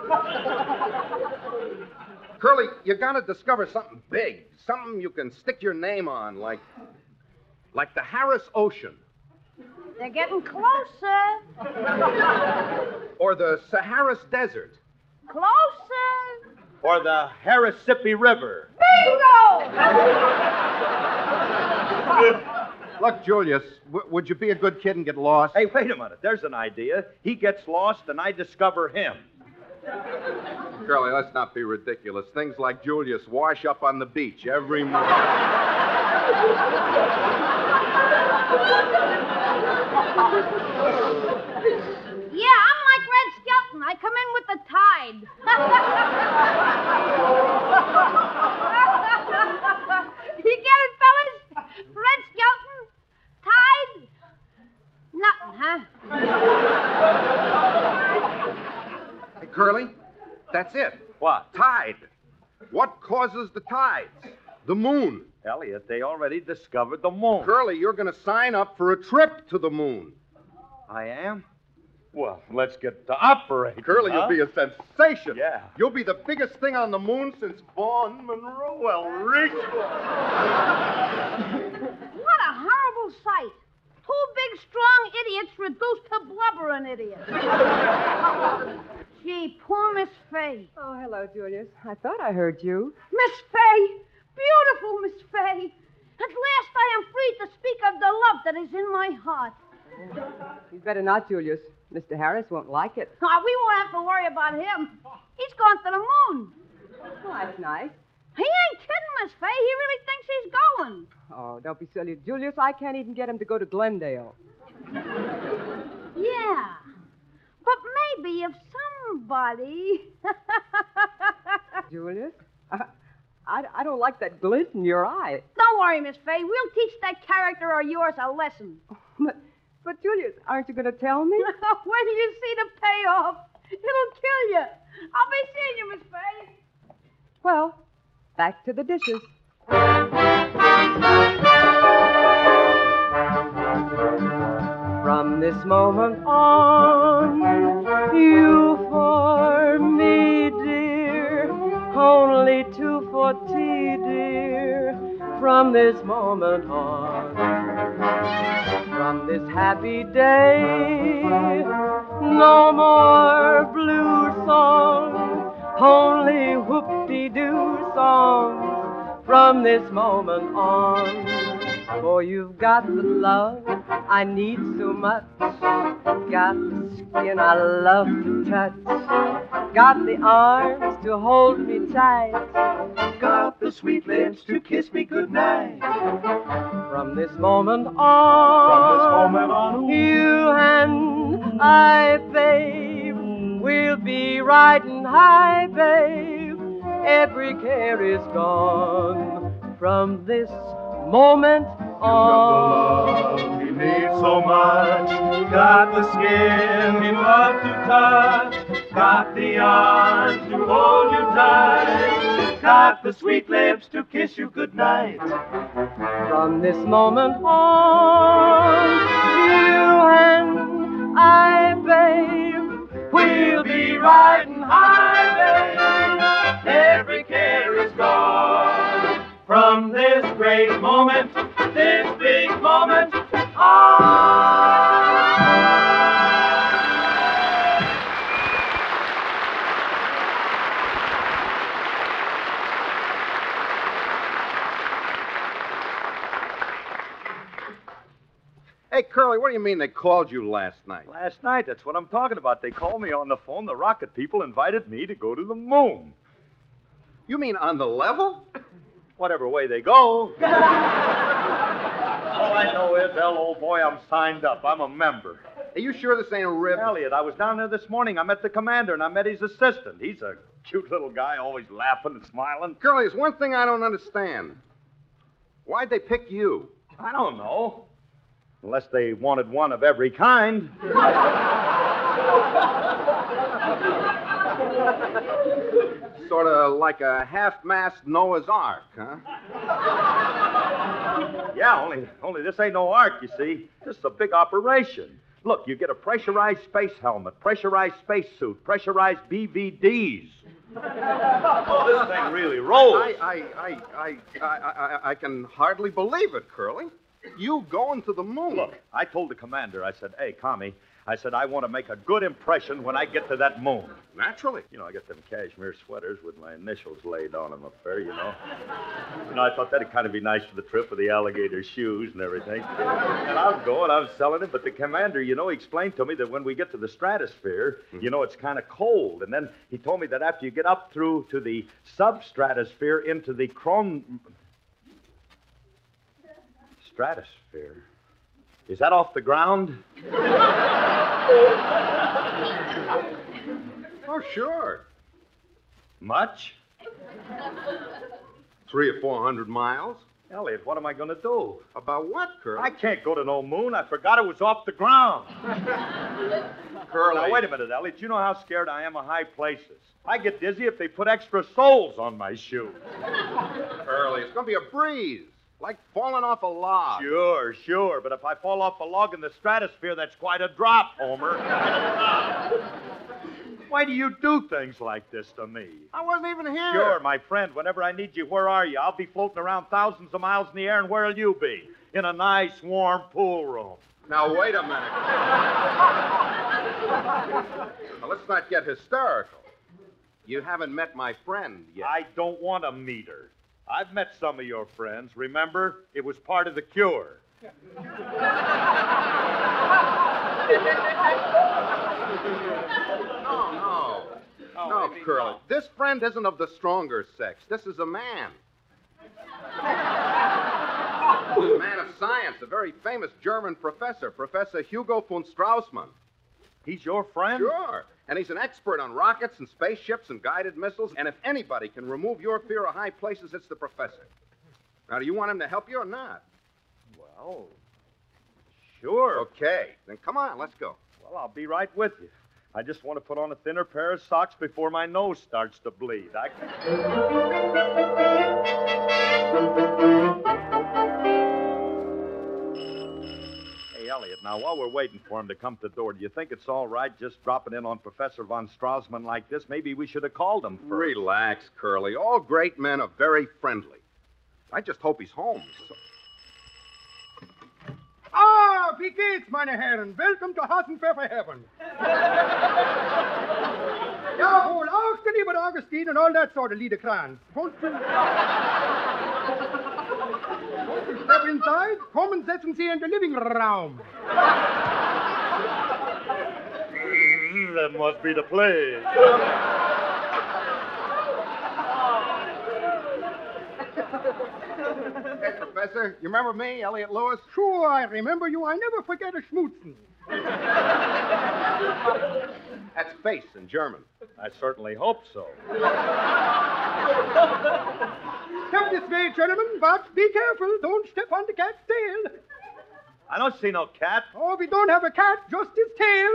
K: Curly, you gotta discover something big. Something you can stick your name on, like the Harris Ocean.
Q: They're getting closer.
K: Or the Sahara Desert.
Q: Closer.
N: Or the Harissippi River.
Q: Bingo!
K: Look, Julius, would you be a good kid and get lost?
N: Hey, wait a minute. There's an idea. He gets lost and I discover him.
K: Curly, let's not be ridiculous. Things like Julius wash up on the beach every morning.
Q: Yeah, I'm like Red Skelton. I come in with the tide. You get it, fellas? Red Skelton? Tide? Nothing, huh?
K: Hey, Curly, that's it.
N: What?
K: Tide. What causes the tides? The moon.
N: Elliot, they already discovered the moon.
K: Curly, you're going to sign up for a trip to the moon.
N: I am? Well, let's get to operating.
K: Curly,
N: huh?
K: you'll be a sensation.
N: Yeah.
K: You'll be the biggest thing on the moon since Vaughn Monroe. Well, reach.
Q: What a horrible sight. Two big, strong idiots reduced to blubbering idiots. Gee, poor Miss Fay.
P: Oh, hello, Julius. I thought I heard you.
Q: Miss Fay! Beautiful Miss Fay! At last I am free to speak of the love that is in my heart.
P: You'd better not, Julius. Mr. Harris won't like it.
Q: Oh, we won't have to worry about him. He's gone to the moon.
P: Well, that's nice.
Q: He ain't kidding, Miss Fay. He really thinks he's going.
P: Oh, don't be silly. Julius, I can't even get him to go to Glendale.
Q: Yeah. But maybe if somebody...
P: Julius? I don't like that glint in your eye.
Q: Don't worry, Miss Fay. We'll teach that character of yours a lesson.
P: But Julius, aren't you going to tell me?
Q: When you see the payoff, it'll kill you. I'll be seeing you, Miss Fay.
P: Well, back to the dishes. From this moment on, you for me, dear, only two for tea, dear. From this moment on, from this happy day, no more blue songs, only whoop-de-doo songs. From this moment on, for you've got the love I need so much, got the skin I love to touch, got the arms to hold me tight, got the sweet lips to kiss me goodnight. From this moment on, you and I, babe, we'll be riding high, babe. Every care is gone from this moment on.
N: He needs so much, got the skin he loves to touch, got the arms to hold you tight, got the sweet lips to kiss you goodnight.
P: From this moment on, you and I, babe, we'll be riding high, babe. Every care is gone from this great moment, this big moment
K: Hey, Curly, what do you mean they called you last night?
N: Last night, that's what I'm talking about. They called me on the phone. The rocket people invited me to go to the moon.
K: You mean on the level?
N: Whatever way they go. All I know is, old boy, I'm signed up. I'm a member.
K: Are you sure this ain't a rib?
N: Elliot, I was down there this morning. I met the commander, and I met his assistant. He's a cute little guy, always laughing and smiling.
K: Curly, there's one thing I don't understand. Why'd they pick you?
N: I don't know. Unless they wanted one of every kind.
K: Sort of like a half-mast Noah's Ark, huh?
N: Yeah, only this ain't no ark, you see. This is a big operation. Look, you get a pressurized space helmet, pressurized spacesuit, pressurized BVDs. Oh, this thing really rolls.
K: I can hardly believe it, Curly. you going to the moon.
N: Look, I told the commander, I said, hey, Commie, I said, I want to make a good impression when I get to that moon.
K: Naturally.
N: You know, I got them cashmere sweaters with my initials laid on them up there, you know. I thought that'd kind of be nice for the trip with the alligator shoes and everything. And I was selling it, but the commander, he explained to me that when we get to the stratosphere, it's kind of cold. And then he told me that after you get up through to the substratosphere into the stratosphere. Is that off the ground?
K: Oh, sure.
N: Much?
K: 300 or 400 miles.
N: Elliot, what am I going to do?
K: About what, Curly?
N: I can't go to no moon. I forgot it was off the ground.
K: Curly.
N: Now, wait a minute, Elliot. You know how scared I am of high places. I get dizzy if they put extra soles on my shoes.
K: Curly, it's going to be a breeze. Like falling off a log.
N: Sure. But if I fall off a log in the stratosphere, that's quite a drop, Homer. Why do you do things like this to me?
K: I wasn't even here.
N: Sure, my friend. Whenever I need you, where are you? I'll be floating around thousands of miles in the air, and where'll you be? In a nice, warm pool room.
K: Now, wait a minute. Now, let's not get hysterical. You haven't met my friend yet.
N: I don't want to meet her. I've met some of your friends. Remember? It was part of the cure.
K: No, Curly. This friend isn't of the stronger sex. This is a man. A man of science, a very famous German professor, Professor Hugo von Straussmann.
N: He's your friend?
K: Sure. And he's an expert on rockets and spaceships and guided missiles. And if anybody can remove your fear of high places, it's the professor. Now, do you want him to help you or not?
N: Well, sure.
K: Okay. Then come on, let's go.
N: Well, I'll be right with you. I just want to put on a thinner pair of socks before my nose starts to bleed. Elliot, now, while we're waiting for him to come to the door, do you think it's all right just dropping in on Professor von Straussmann like this? Maybe we should have called him first.
K: Relax, Curly. All great men are very friendly. I just hope he's home.
R: Ah, wie geht's, meine Herren? Welcome to Hasenpfefferheaven. Jawohl, auch der liebe Augustine and all that sort of Liederkranz. Won't you step inside? Come and setzen Sie in the living room.
N: That must be the place.
K: Hey, Professor, you remember me, Elliot Lewis?
R: Sure, I remember you. I never forget a schmutzen.
K: That's face in German.
N: I certainly hope so.
R: Step this way, gentlemen, but be careful. Don't step on the cat's tail.
N: I don't see no cat.
R: Oh, we don't have a cat, just his tail.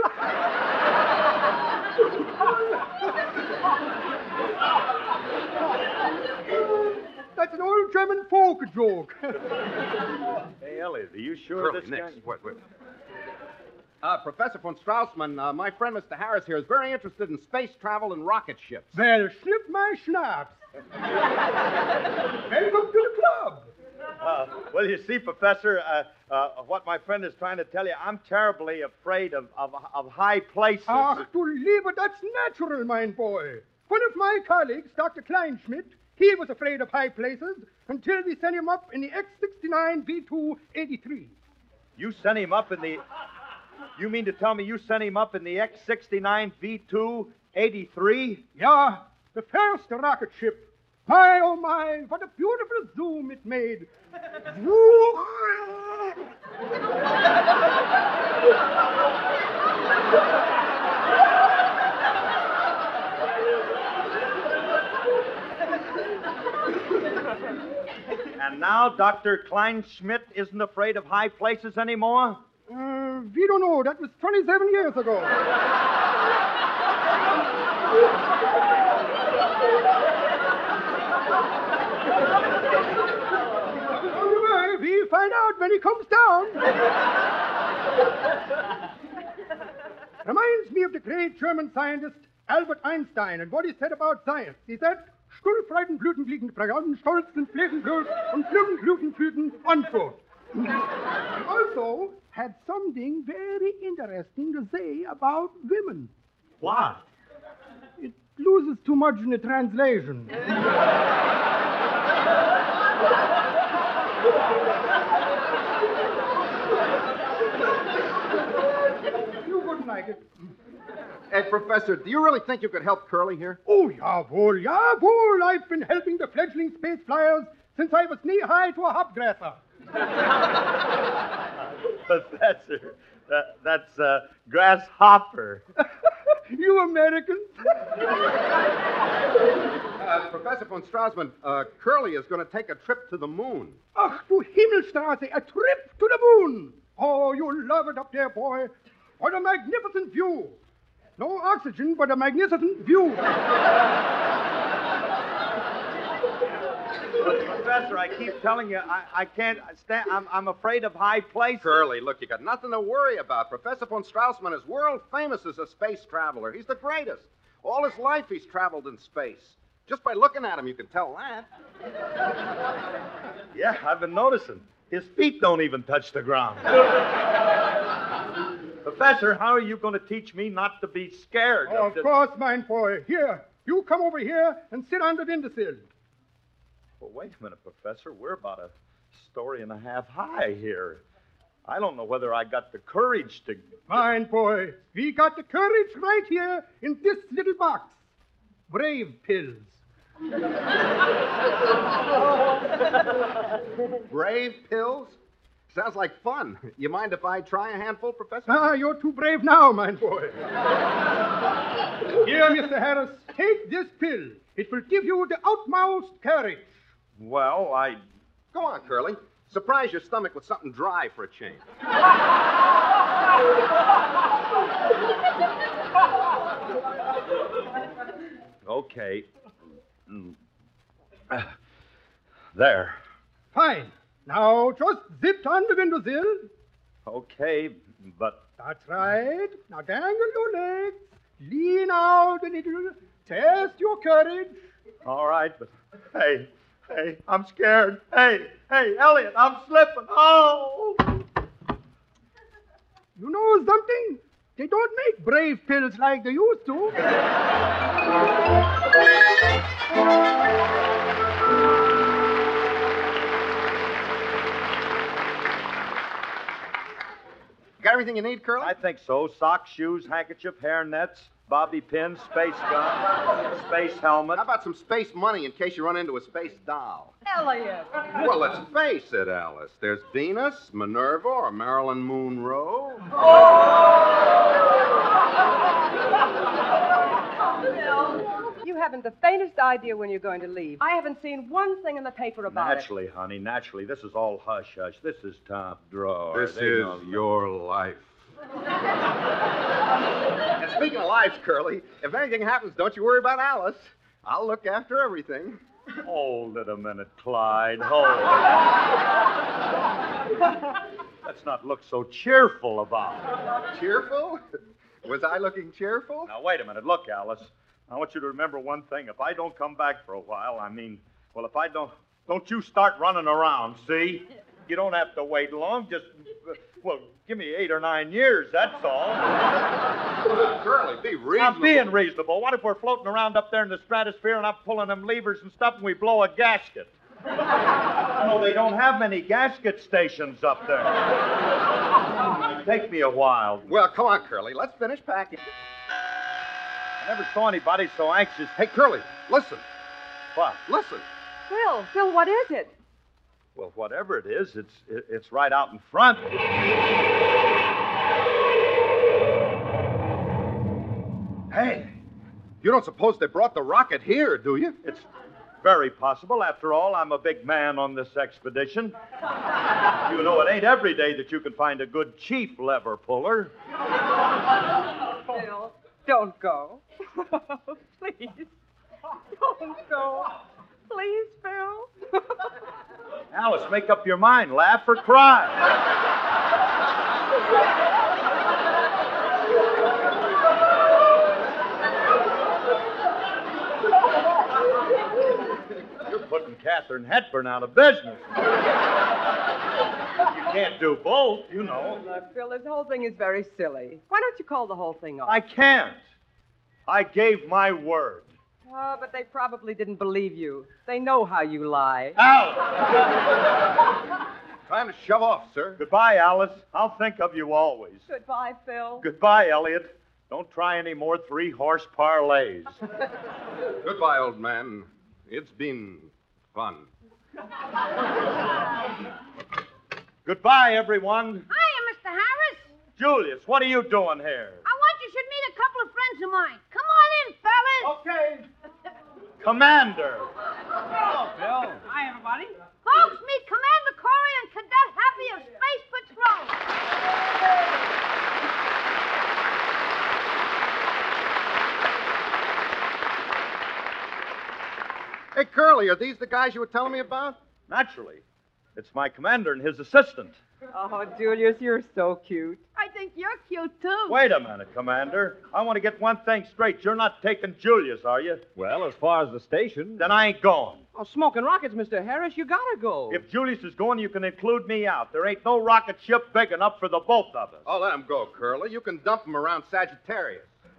R: That's an old German folk joke.
N: Hey, Elliot, are you sure
K: Curly,
N: this
K: next.
N: guy...
K: Wait. Professor von Straussmann, my friend Mr. Harris here is very interested in space travel and rocket ships.
R: Well, snip my schnapps. Welcome to the club.
N: Well, you see, Professor, what my friend is trying to tell you, I'm terribly afraid of high places.
R: Ach, du Lieber, that's natural, mein boy. One of my colleagues, Dr. Kleinschmidt, he was afraid of high places until we sent him up in the X-69 V2-83.
N: You sent him up in the... You mean to tell me you sent him up in the X-69 V2-83?
R: Yeah, the first rocket ship. My, oh my, what a beautiful zoom it made.
N: And now Dr. Kleinschmidt isn't afraid of high places anymore?
R: We don't know. That was 27 years ago. Anyway, we'll find out when he comes down. Reminds me of the great German scientist Albert Einstein and what he said about science. He said, Stuhlfreiten, Blüten, Fliegen, Frauen, Stolzen, Flächenblut und Flügen, Blüten, Flüten, Antwort. Also, had something very interesting to say about women.
N: What?
R: It loses too much in the translation. You wouldn't like it.
K: Hey, Professor, do you really think you could help Curly here?
R: Oh, jawohl, jawohl. I've been helping the fledgling space flyers since I was knee-high to a hopgrasser.
N: Professor, that's grasshopper.
R: You Americans.
K: Professor von Straussman, Curly is going to take a trip to the moon.
R: Ach, du Himmelstraße, a trip to the moon. Oh, you'll love it up there, boy. What a magnificent view. No oxygen, but a magnificent view.
N: Professor, I keep telling you, I can't stand. I'm afraid of high places.
K: Curly, look, you got nothing to worry about. Professor von Straussman is world famous as a space traveler. He's the greatest. All his life he's traveled in space. Just by looking at him, you can tell that.
N: Yeah, I've been noticing. His feet don't even touch the ground. Professor, how are you going to teach me not to be scared?
R: Oh, of course, mein boy. Here, you come over here and sit on the windowsill.
N: Well, wait a minute, Professor. We're about a story and a half high here. I don't know whether I got the courage to...
R: Mein boy, we got the courage right here in this little box. Brave pills.
K: Brave pills? Sounds like fun. You mind if I try a handful, Professor?
R: Ah, you're too brave now, mein boy. Here, Mr. Harris, take this pill. It will give you the utmost courage.
N: Well,
K: Go on, Curly. Surprise your stomach with something dry for a change.
N: Okay. There.
R: Fine. Now, just zip on the windowsill.
N: Okay, but...
R: That's right. Now, dangle your legs. Lean out a little. Test your courage.
N: All right, but... Hey, I'm scared. Hey, Elliot, I'm slipping. Oh!
R: You know something? They don't make brave pills like they used to.
K: Got everything you need, Curly?
N: I think so. Socks, shoes, handkerchief, hair nets, bobby pins, space gun, space helmet.
K: How about some space money in case you run into a space doll?
P: Elliot.
K: Well, let's face it, Alice. There's Venus, Minerva, or Marilyn Monroe.
P: You haven't the faintest idea when you're going to leave. I haven't seen one thing in the paper about
N: Naturally, honey, naturally. This is all hush-hush. This is top drawer.
K: This is your life. And speaking of lives, Curly, if anything happens, don't you worry about Alice. I'll look after everything.
N: Hold it a minute, Clyde. Hold it. Let's not look so cheerful about it.
K: Cheerful? Was I looking cheerful?
N: Now, wait a minute. Look, Alice. I want you to remember one thing. If I don't come back for a while, if I don't you start running around, see? You don't have to wait long. Just, give me 8 or 9 years, that's all.
K: Curly, be reasonable.
N: I'm being reasonable. What if we're floating around up there in the stratosphere and I'm pulling them levers and stuff and we blow a gasket? No, they don't have many gasket stations up there. It'll take me a while.
K: Well, come on, Curly. Let's finish packing.
N: I never saw anybody so anxious.
K: Hey, Curly, listen.
N: What?
K: Listen.
P: Phil, what is it?
N: Well, whatever it is, it's right out in front.
K: Hey, you don't suppose they brought the rocket here, do you?
N: It's very possible. After all, I'm a big man on this expedition. You know, it ain't every day that you can find a good chief lever puller.
P: Phil, don't go. Please. Don't go. Please, Phil.
N: Alice, make up your mind. Laugh or cry. You're putting Katharine Hepburn out of business. You can't do both, you know.
P: Look, Phil, this whole thing is very silly. Why don't you call the whole thing off?
N: I can't. I gave my word.
P: Oh, but they probably didn't believe you. They know how you lie.
N: Out!
K: Time to shove off, sir.
N: Goodbye, Alice. I'll think of you always.
P: Goodbye, Phil.
N: Goodbye, Elliot. Don't try any more 3-horse parlays.
K: Goodbye, old man. It's been fun.
N: Goodbye, everyone.
Q: Hiya, Mr. Harris.
N: Julius, what are you doing here?
Q: I want you should meet a couple of friends of mine. Come on in, fellas.
N: Okay. Commander.
M: Hello, Phil. Hi, everybody.
Q: Folks, meet Commander Corey and Cadet Happy of Space Patrol.
K: Hey, Curly, are these the guys you were telling me about?
N: Naturally. It's my commander and his assistant.
P: Oh, Julius, you're so cute.
Q: I think you're cute, too.
N: Wait a minute, Commander. I want to get one thing straight. You're not taking Julius, are you?
H: Well, as far as the station.
N: Then I ain't going.
M: Oh, smoking rockets, Mr. Harris. You gotta go.
N: If Julius is going, you can include me out. There ain't no rocket ship big enough for the both of us.
K: Oh, let him go, Curly. You can dump him around Sagittarius.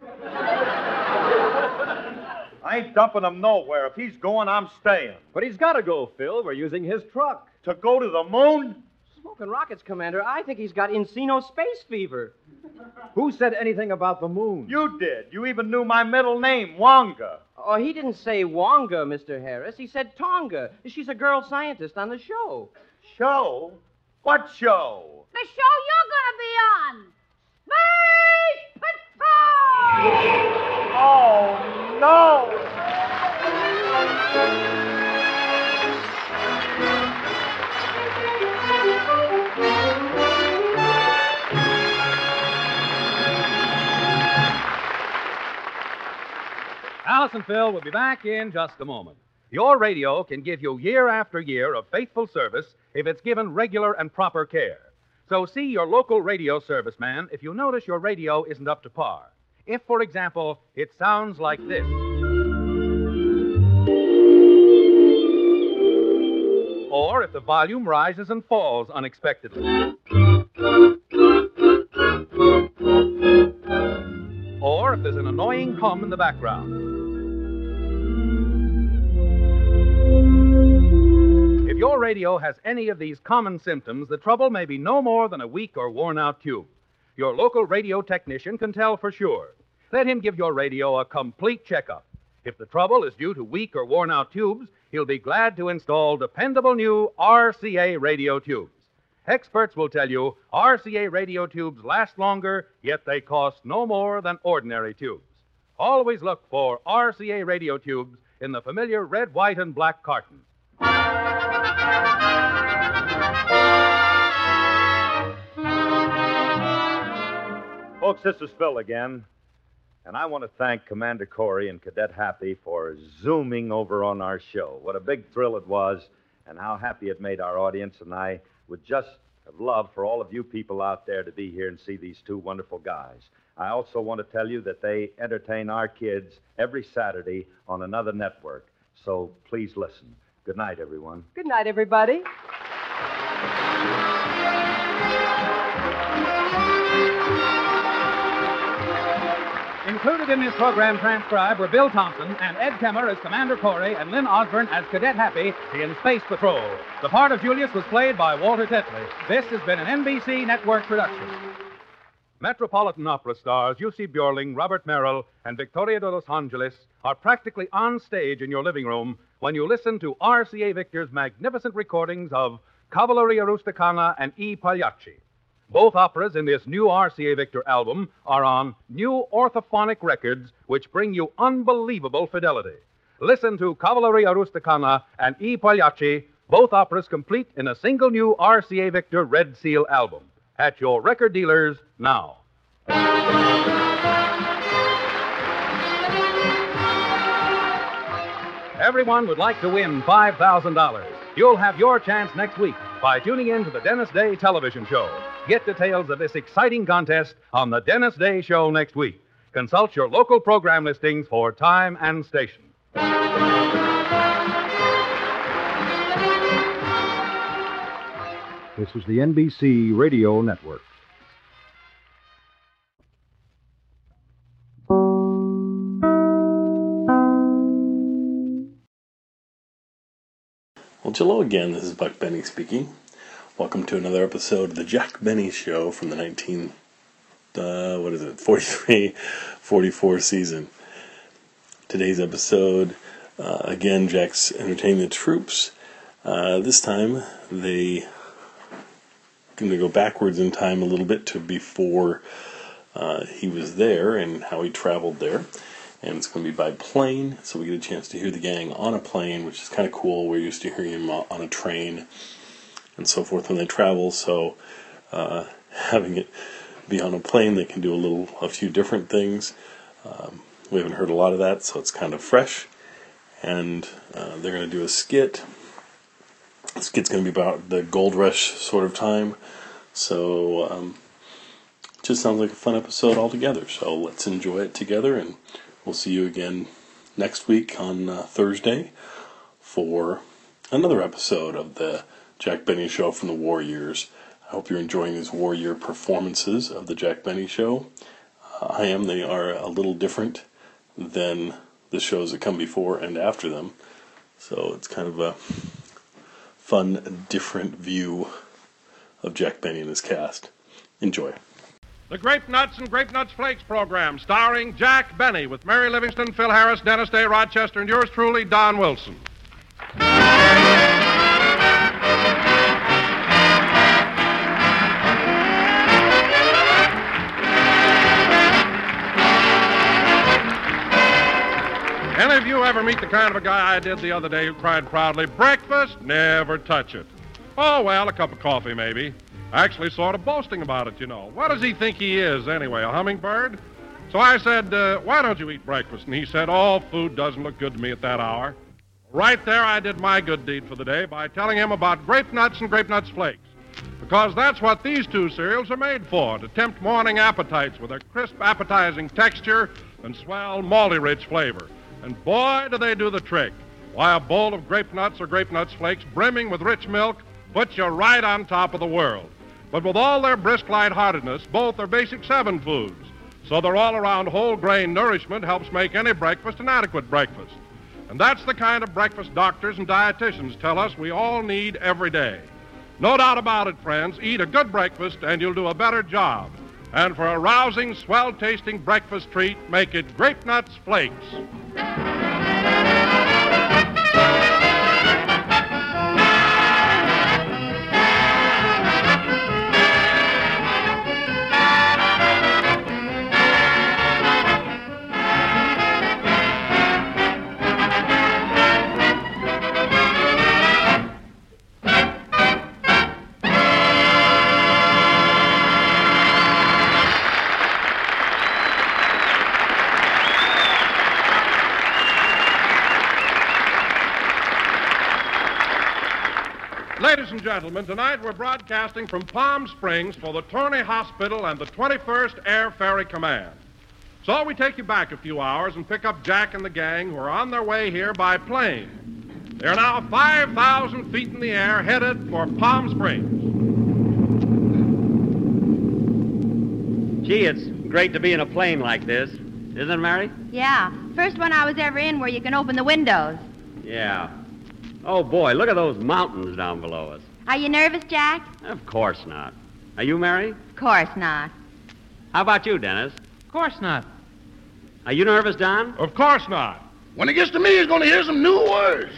N: I ain't dumping him nowhere. If he's going, I'm staying.
H: But he's got to go, Phil. We're using his truck.
N: To go to the moon?
M: Smoking rockets, Commander. I think he's got Encino space fever.
H: Who said anything about the moon?
N: You did. You even knew my middle name, Wonga.
M: Oh, he didn't say Wonga, Mr. Harris. He said Tonga. She's a girl scientist on the show.
N: Show? What show?
Q: The show you're going to be on. Space Patrol!
N: Oh, no!
O: Alice and Phil will be back in just a moment. Your radio can give you year after year of faithful service if it's given regular and proper care. So see your local radio serviceman if you notice your radio isn't up to par. If, for example, it sounds like this. Or if the volume rises and falls unexpectedly. Or if there's an annoying hum in the background. If your radio has any of these common symptoms, the trouble may be no more than a weak or worn-out tube. Your local radio technician can tell for sure. Let him give your radio a complete checkup. If the trouble is due to weak or worn-out tubes, he'll be glad to install dependable new RCA radio tubes. Experts will tell you RCA radio tubes last longer, yet they cost no more than ordinary tubes. Always look for RCA radio tubes in the familiar red, white, and black carton.
N: Folks, this is Phil again. And I want to thank Commander Corey and Cadet Happy for zooming over on our show. What a big thrill it was, and how happy it made our audience. And I would just have loved for all of you people out there to be here and see these two wonderful guys. I also want to tell you that they entertain our kids every Saturday on another network. So please listen. Good night, everyone.
P: Good night, everybody.
O: Included in this program transcribed were Bill Thompson and Ed Kemmer as Commander Corey and Lynn Osborne as Cadet Happy in Space Patrol. The part of Julius was played by Walter Tetley. This has been an NBC Network production. Metropolitan Opera stars Jussi Björling, Robert Merrill, and Victoria de Los Angeles are practically on stage in your living room when you listen to RCA Victor's magnificent recordings of Cavalleria Rusticana and I Pagliacci. Both operas in this new RCA Victor album are on new orthophonic records which bring you unbelievable fidelity. Listen to Cavalleria Rusticana and I Pagliacci, both operas complete in a single new RCA Victor Red Seal album. At your record dealers now. Everyone would like to win $5,000. You'll have your chance next week by tuning in to the Dennis Day television show. Get details of this exciting contest on the Dennis Day Show next week. Consult your local program listings for time and station.
S: This is the NBC Radio Network.
A: Well, hello again. This is Buck Benny speaking. Welcome to another episode of the Jack Benny Show from the 44 season. Today's episode, again, Jack's entertaining the troops. This time, they going to go backwards in time a little bit to before he was there and how he traveled there. And it's going to be by plane, so we get a chance to hear the gang on a plane, which is kind of cool. We're used to hearing them on a train and so forth when they travel, so having it be on a plane, they can do a few different things. We haven't heard a lot of that, so it's kind of fresh. And they're going to do a skit. The skit's going to be about the gold rush sort of time, so it just sounds like a fun episode altogether. So let's enjoy it together, and we'll see you again next week on Thursday for another episode of the Jack Benny Show from the war years. I hope you're enjoying these war year performances of the Jack Benny Show. I am. They are a little different than the shows that come before and after them. So it's kind of a fun, different view of Jack Benny and his cast. Enjoy.
T: The Grape Nuts and Grape Nuts Flakes program, starring Jack Benny with Mary Livingston, Phil Harris, Dennis Day, Rochester, and yours truly, Don Wilson. Any of you ever meet the kind of a guy I did the other day who cried proudly, "Breakfast? Never touch it." Oh, well, a cup of coffee, maybe. Actually sort of boasting about it, you know. What does he think he is, anyway, a hummingbird? So I said, why don't you eat breakfast? And he said, oh, food doesn't look good to me at that hour. Right there, I did my good deed for the day by telling him about Grape Nuts and Grape Nuts Flakes. Because that's what these two cereals are made for, to tempt morning appetites with their crisp, appetizing texture and swell, malty-rich flavor. And boy, do they do the trick. Why, a bowl of Grape Nuts or Grape Nuts Flakes brimming with rich milk puts you right on top of the world. But with all their brisk lightheartedness, both are basic 7 foods. So their all-around whole-grain nourishment helps make any breakfast an adequate breakfast. And that's the kind of breakfast doctors and dietitians tell us we all need every day. No doubt about it, friends, eat a good breakfast and you'll do a better job. And for a rousing, swell-tasting breakfast treat, make it Grape Nuts Flakes. Ladies and gentlemen, tonight we're broadcasting from Palm Springs for the Tony Hospital and the 21st Air Ferry Command. So we take you back a few hours and pick up Jack and the gang who are on their way here by plane. They're now 5,000 feet in the air, headed for Palm Springs.
H: Gee, it's great to be in a plane like this. Isn't it, Mary?
U: Yeah. First one I was ever in where you can open the windows.
H: Yeah. Oh, boy, look at those mountains down below us.
U: Are you nervous, Jack?
H: Of course not. Are you, Mary?
U: Of course not.
H: How about you, Dennis?
I: Of course not.
H: Are you nervous, Don?
T: Of course not.
F: When it gets to me, he's going to hear some new words.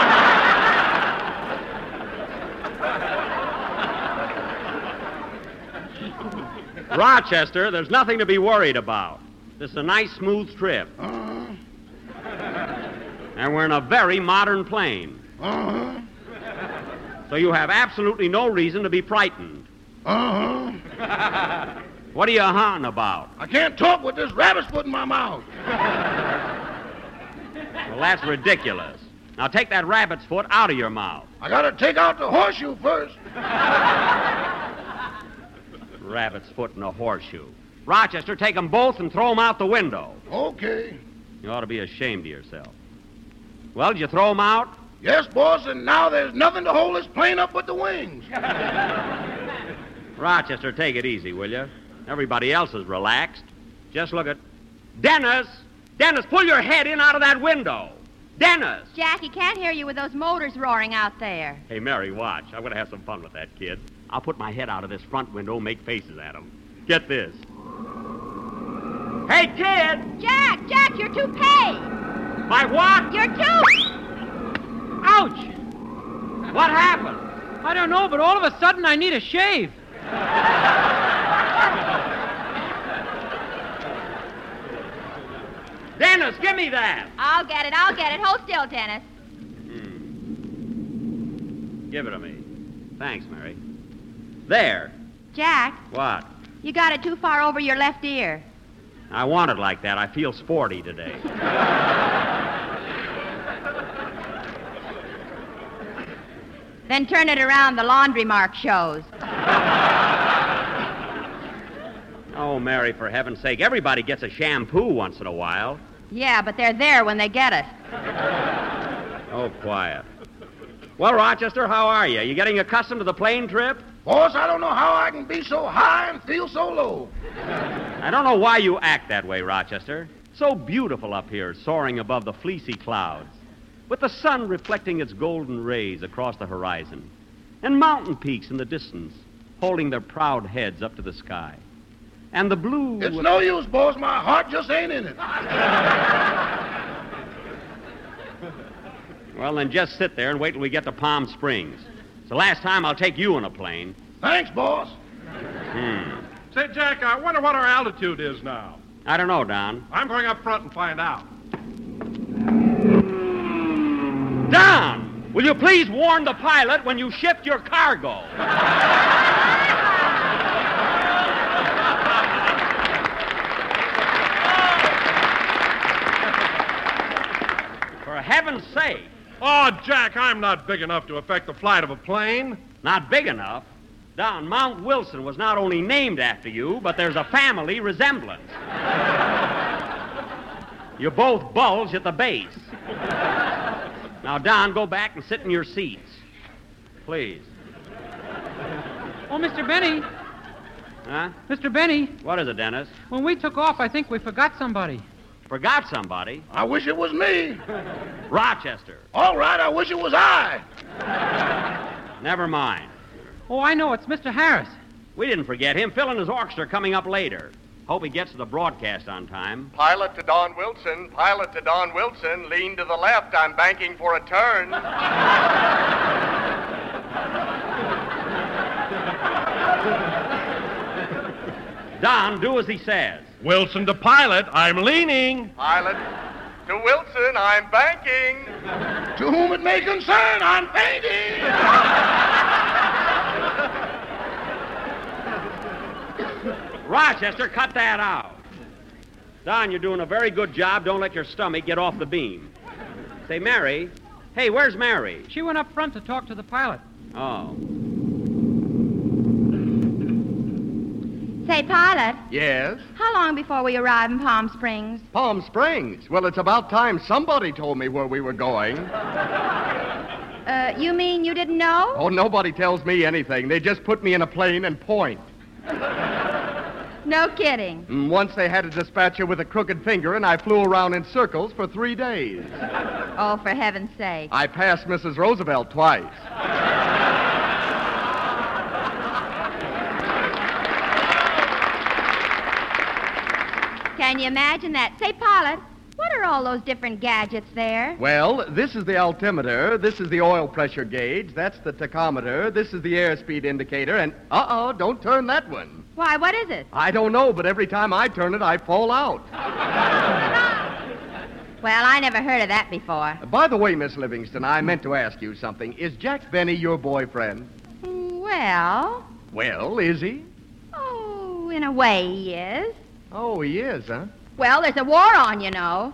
H: Rochester, there's nothing to be worried about. This is a nice, smooth trip. And we're in a very modern plane. So you have absolutely no reason to be frightened. What are you hahing about?
F: I can't talk with this rabbit's foot in my mouth.
H: Well, that's ridiculous. Now take that rabbit's foot out of your mouth.
F: I gotta take out the horseshoe first.
H: Rabbit's foot and a horseshoe. Rochester, take them both and throw them out the window.
F: Okay.
H: You ought to be ashamed of yourself. Well, did you throw them out?
F: Yes, boss, and now there's nothing to hold this plane up but the wings.
H: Rochester, take it easy, will you? Everybody else is relaxed. Just look at... Dennis! Dennis, pull your head in out of that window. Dennis!
U: Jack, he can't hear you with those motors roaring out there.
H: Hey, Mary, watch. I'm going to have some fun with that kid. I'll put my head out of this front window and make faces at him. Get this. Hey, kid!
U: Jack, you're too paid.
H: My what?
U: You're too...
I: Ouch!
H: What happened?
I: I don't know, but all of a sudden I need a shave.
H: Dennis, give me that.
U: I'll get it. Hold still, Dennis.
H: Give it to me. Thanks, Mary. There.
U: Jack,
H: What?
U: you got it too far over your left ear.
H: I want it like that. I feel sporty today.
U: Then turn it around, the laundry mark shows.
H: Oh, Mary, for heaven's sake. Everybody gets a shampoo once in a while.
U: Yeah, but they're there when they get it.
H: Oh, quiet. Well, Rochester, how are you? You getting accustomed to the plane trip?
F: Boss, I don't know how I can be so high and feel so low.
H: I don't know why you act that way, Rochester. So beautiful up here, soaring above the fleecy clouds, with the sun reflecting its golden rays across the horizon, and mountain peaks in the distance, holding their proud heads up to the sky. And the blue...
F: It's no use, boss. My heart just ain't in it.
H: Well, then just sit there and wait till we get to Palm Springs. It's the last time I'll take you in a plane.
F: Thanks, boss.
T: Say, Jack, I wonder what our altitude is now.
H: I don't know, Don.
T: I'm going up front and find out.
H: Don! Will you please warn the pilot when you shift your cargo? For heaven's sake.
T: Oh, Jack, I'm not big enough to affect the flight of a plane.
H: Not big enough? Don, Mount Wilson was not only named after you, but there's a family resemblance. You both bulge at the base. Now, Don, go back and sit in your seats. Please.
I: Oh, Mr. Benny.
H: Huh?
I: Mr. Benny,
H: What is it, Dennis?
I: when we took off, I think we forgot somebody.
H: Forgot somebody?
F: I wish it was me.
H: Rochester.
F: All right, I wish it was I.
H: Never mind.
I: Oh, I know. It's Mr. Harris.
H: We didn't forget him. Phil and his orchestra are coming up later. Hope he gets to the broadcast on time.
J: Pilot to Don Wilson. Pilot to Don Wilson. Lean to the left. I'm banking for a turn.
H: Don, do as he says.
T: Wilson to pilot, I'm leaning.
J: Pilot to Wilson. I'm banking.
F: To whom it may concern, I'm painting.
H: Rochester, cut that out. Don, you're doing a very good job. Don't let your stomach get off the beam. Say, Mary. Hey, where's Mary?
I: She went up front to talk to the pilot.
H: Oh.
U: Say, pilot,
J: Yes?
U: how long before we arrive in Palm Springs?
J: Palm Springs. Well, it's about time somebody told me where we were going.
U: You mean you didn't know?
J: Oh, nobody tells me anything. They just put me in a plane and point.
U: No kidding.
J: And once they had a dispatcher with a crooked finger, and I flew around in circles for 3 days.
U: Oh, for heaven's sake.
J: I passed Mrs. Roosevelt twice.
U: Can you imagine that? Say, pilot, what are all those different gadgets there?
J: Well, this is the altimeter, this is the oil pressure gauge, that's the tachometer, this is the airspeed indicator, and don't turn that one.
U: Why, what is it?
J: I don't know, but every time I turn it, I fall out.
U: Well, I never heard of that before.
J: By the way, Miss Livingston, I meant to ask you something. Is Jack Benny your boyfriend?
U: Well,
J: Well, is he?
U: oh, in a way he is.
J: Oh, he is, huh?
U: Well, there's a war on, you know.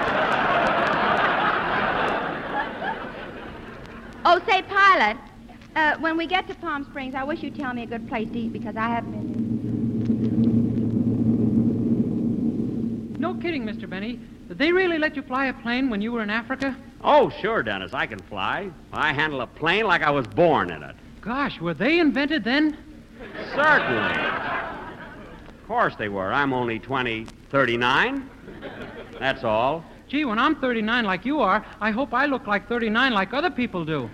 U: Oh, say, pilot, when we get to Palm Springs, I wish you'd tell me a good place to eat because I haven't been
I: No kidding, Mr. Benny.
G: Did they really let you fly a plane when you were in Africa?
V: Oh, sure, Dennis, I can fly. I handle a plane like I was born in it.
G: Gosh, were they invented then?
V: Certainly. Of course they were. I'm only 39. That's all.
G: Gee, when I'm 39 like you are, I hope I look like 39 like other people do.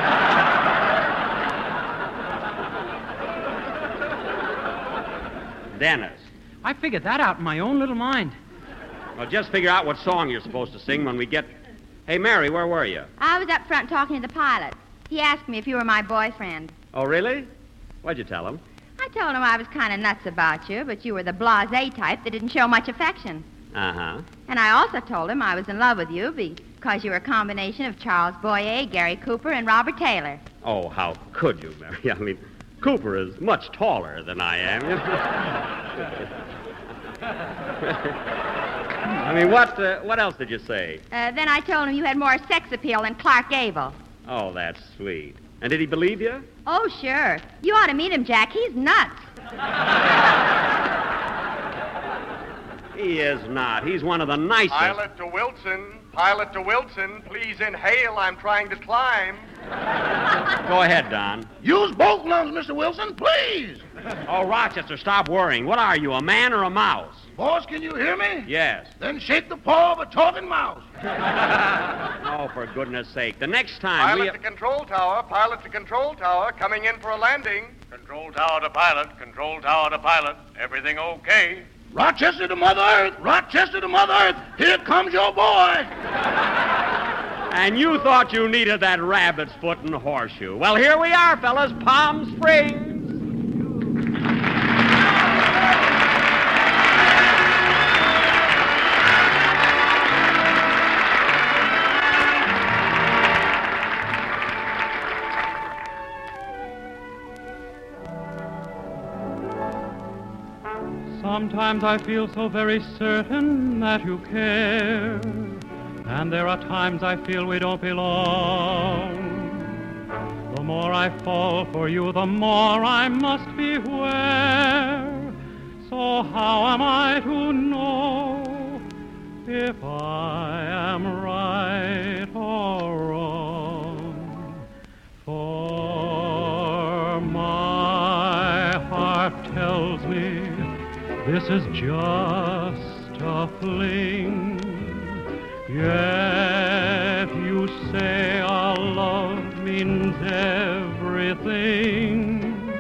V: Dennis.
G: I figured that out in my own little mind.
V: Well, just figure out what song you're supposed to sing when we get... Hey, Mary, where were you?
U: I was up front talking to the pilot. He asked me if you were my boyfriend.
V: Oh, really? What'd you tell him?
U: I told him I was kind of nuts about you, but you were the blasé type that didn't show much affection.
V: Uh-huh.
U: And I also told him I was in love with you because you were a combination of Charles Boyer, Gary Cooper, and Robert Taylor.
V: Oh, how could you, Mary? I mean, Cooper is much taller than I am. I mean, what else did you say?
U: Then I told him you had more sex appeal than Clark Gable.
V: Oh, that's sweet. And did he believe you?
U: Oh, sure. You ought to meet him, Jack. He's nuts.
V: He is not. He's one of the nicest.
W: Pilot to Wilson, please inhale. I'm trying to climb.
V: Go ahead, Don.
F: Use both lungs, Mr. Wilson, please.
V: Oh, Rochester, stop worrying. What are you, a man or a mouse?
F: Boss, can you hear me?
V: Yes.
F: Then shake the paw of a talking mouse.
V: Oh, for goodness sake. The next time
W: Pilot to control tower, coming in for a landing. Control tower to pilot, everything okay.
F: Rochester to Mother Earth, here comes your boy.
V: And you thought you needed that rabbit's foot and horseshoe. Well, here we are, fellas, Palm Springs.
X: Sometimes I feel so very certain that you care, and there are times I feel we don't belong. The more I fall for you, the more I must beware. So how am I to know if I am right or wrong? For my heart tells me this is just a fling, yet you say our love means everything.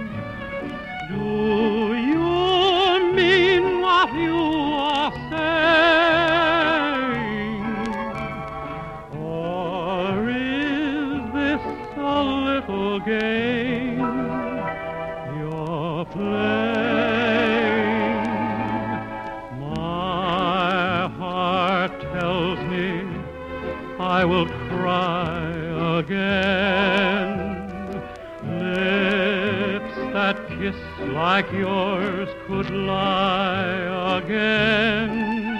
X: Do you mean what you are saying, or is this a little game you're playing? I will cry again. Lips that kiss like yours could lie again.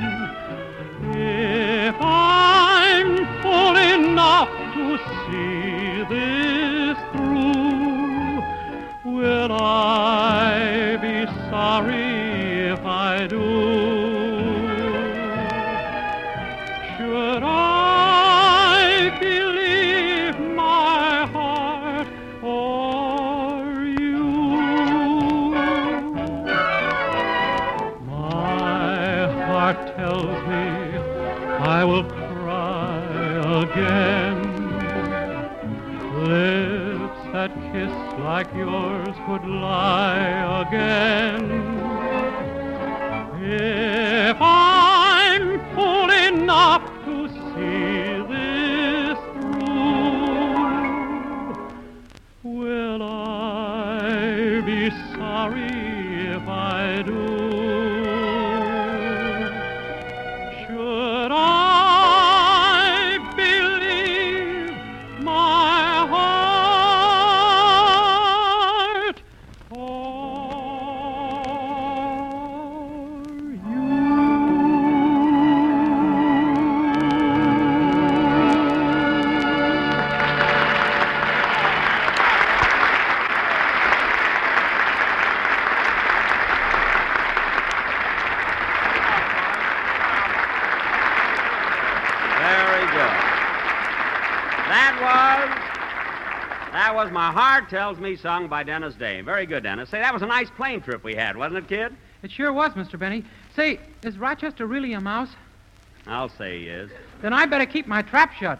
X: If I'm full enough to see this through, will I be sorry if I do? Should I believe my heart or you? My heart tells me I will cry again. Lips that kiss like yours could lie again. If I'm full enough to see this through, will I be sorry if I do? Should I believe my heart
V: that was My Heart Tells Me, sung by Dennis Day. Very good, Dennis. Say, that was a nice plane trip we had, wasn't it, kid?
G: It sure was, Mr. Benny. Say, is Rochester really a mouse?
V: I'll say he is.
G: Then I better keep my trap shut.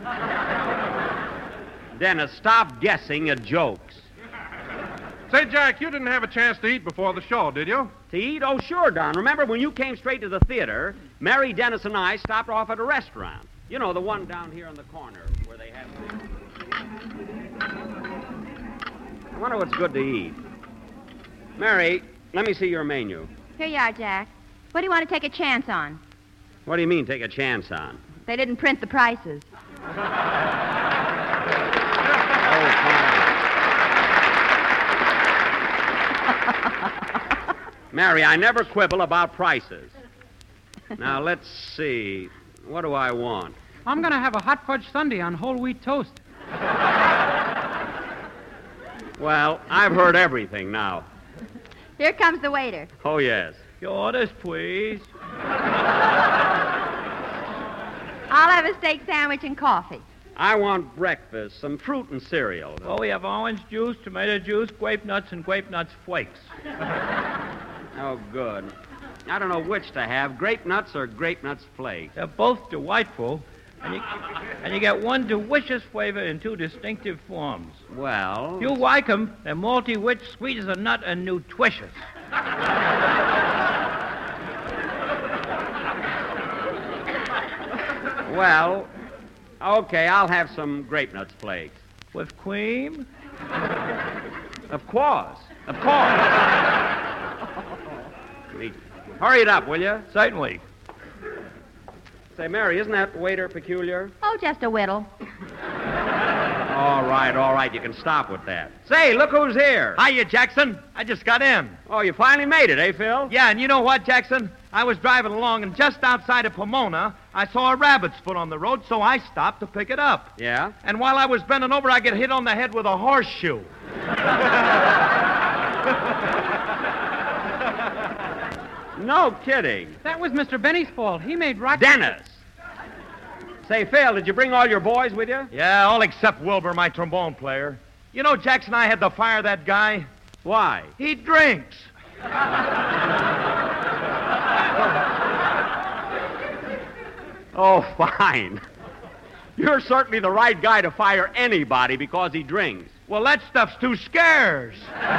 V: Dennis, stop guessing at jokes.
T: Say, Jack, you didn't have a chance to eat before the show, did you?
V: To eat? Oh, sure, Don. Remember when you came straight to the theater, Mary, Dennis, and I stopped off at a restaurant. You know, the one down here in the corner where they have... I wonder what's good to eat. Mary, let me see your menu.
U: Here you are, Jack. What do you want to take a chance on?
V: What do you mean, take a chance on?
U: They didn't print the prices.
V: Mary, I never quibble about prices. Now, let's see. What do I want?
G: I'm going to have a hot fudge sundae on whole wheat toast.
V: Well, I've heard everything now.
U: Here comes the waiter.
V: Oh, yes.
C: Your orders, please.
U: I'll have a steak sandwich and coffee.
V: I want breakfast, some fruit and cereal.
C: Oh, we have orange juice, tomato juice, grape nuts, and grape nuts flakes.
V: Oh, good. I don't know which to have, grape nuts or grape nuts flakes.
C: They're both delightful, and you get one delicious flavor in two distinctive forms.
V: Well...
C: If you like them, they're malty, rich, sweet as a nut, and nutritious.
V: Well, okay, I'll have some grape nuts flakes.
C: With cream?
V: Of course. Of course. Hurry it up, will you?
C: Certainly.
V: Say, Mary, isn't that waiter peculiar?
U: Oh, just a whittle.
V: All right, you can stop with that. Say, look who's here.
D: Hiya, Jackson. I just got in.
V: Oh, you finally made it, eh, Phil?
D: Yeah, and you know what, Jackson? I was driving along, and just outside of Pomona, I saw a rabbit's foot on the road, so I stopped to pick it up.
V: Yeah?
D: And while I was bending over, I get hit on the head with a horseshoe.
V: No kidding.
G: That was Mr. Benny's fault. He made Rochester...
V: Dennis! Say, Phil, did you bring all your boys with you?
D: Yeah, all except Wilbur, my trombone player. You know, Jackson, I had to fire that guy.
V: Why?
D: He drinks.
V: Oh, fine. You're certainly the right guy to fire anybody because he drinks.
D: Well, that stuff's too scarce.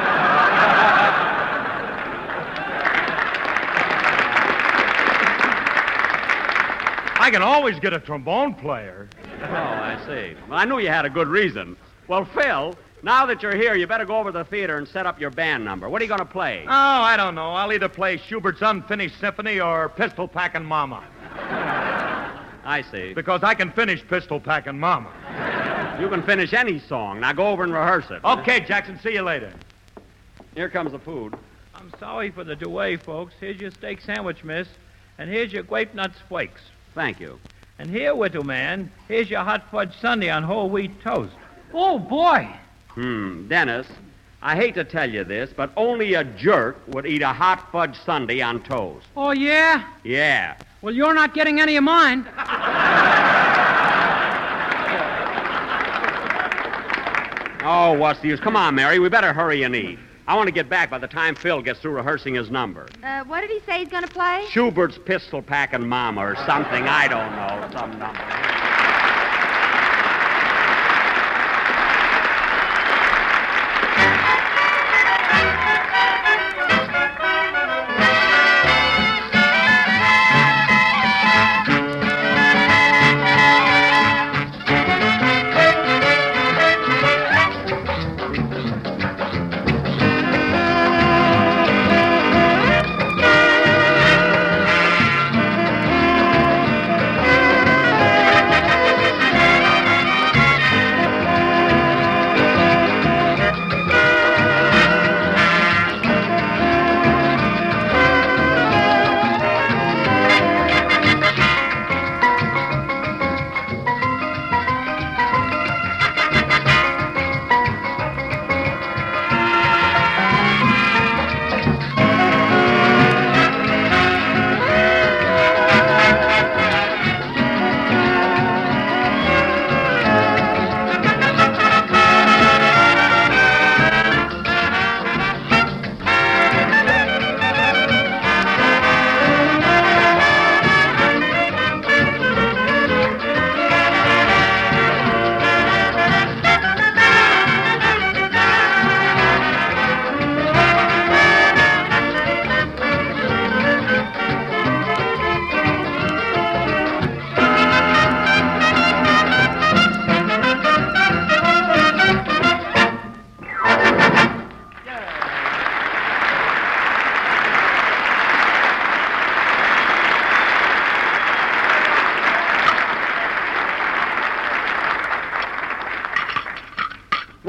D: I can always get a trombone player.
V: Oh, I see. Well, I knew you had a good reason. Well, Phil, now that you're here, you better go over to the theater and set up your band number. What are you going to play?
D: Oh, I don't know. I'll either play Schubert's Unfinished Symphony or Pistol Packin' Mama.
V: I see.
D: Because I can finish Pistol Packin' Mama.
V: You can finish any song. Now go over and rehearse it.
D: Okay, Jackson. See you later.
V: Here comes the food.
C: I'm sorry for the delay, folks. Here's your steak sandwich, miss. And here's your grape nuts flakes.
V: Thank you.
C: And here, Whittle Man, here's your hot fudge sundae on whole wheat toast.
G: Oh, boy.
V: Dennis, I hate to tell you this, but only a jerk would eat a hot fudge sundae on toast.
G: Oh, yeah?
V: Yeah.
G: Well, you're not getting any of mine.
V: Oh, what's the use? Come on, Mary, we better hurry and eat. I want to get back by the time Phil gets through rehearsing his number.
U: What did he say he's going to play?
V: Schubert's Pistol Packin' Mama or something. I don't know. Some number.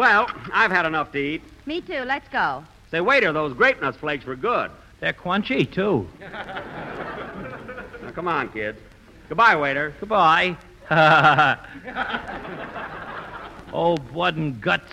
V: Well, I've had enough to eat.
U: Me too. Let's go.
V: Say, waiter, those grape nuts flakes were good.
C: They're crunchy, too.
V: Now, come on, kids. Goodbye, waiter.
C: Goodbye. Oh, blood and guts.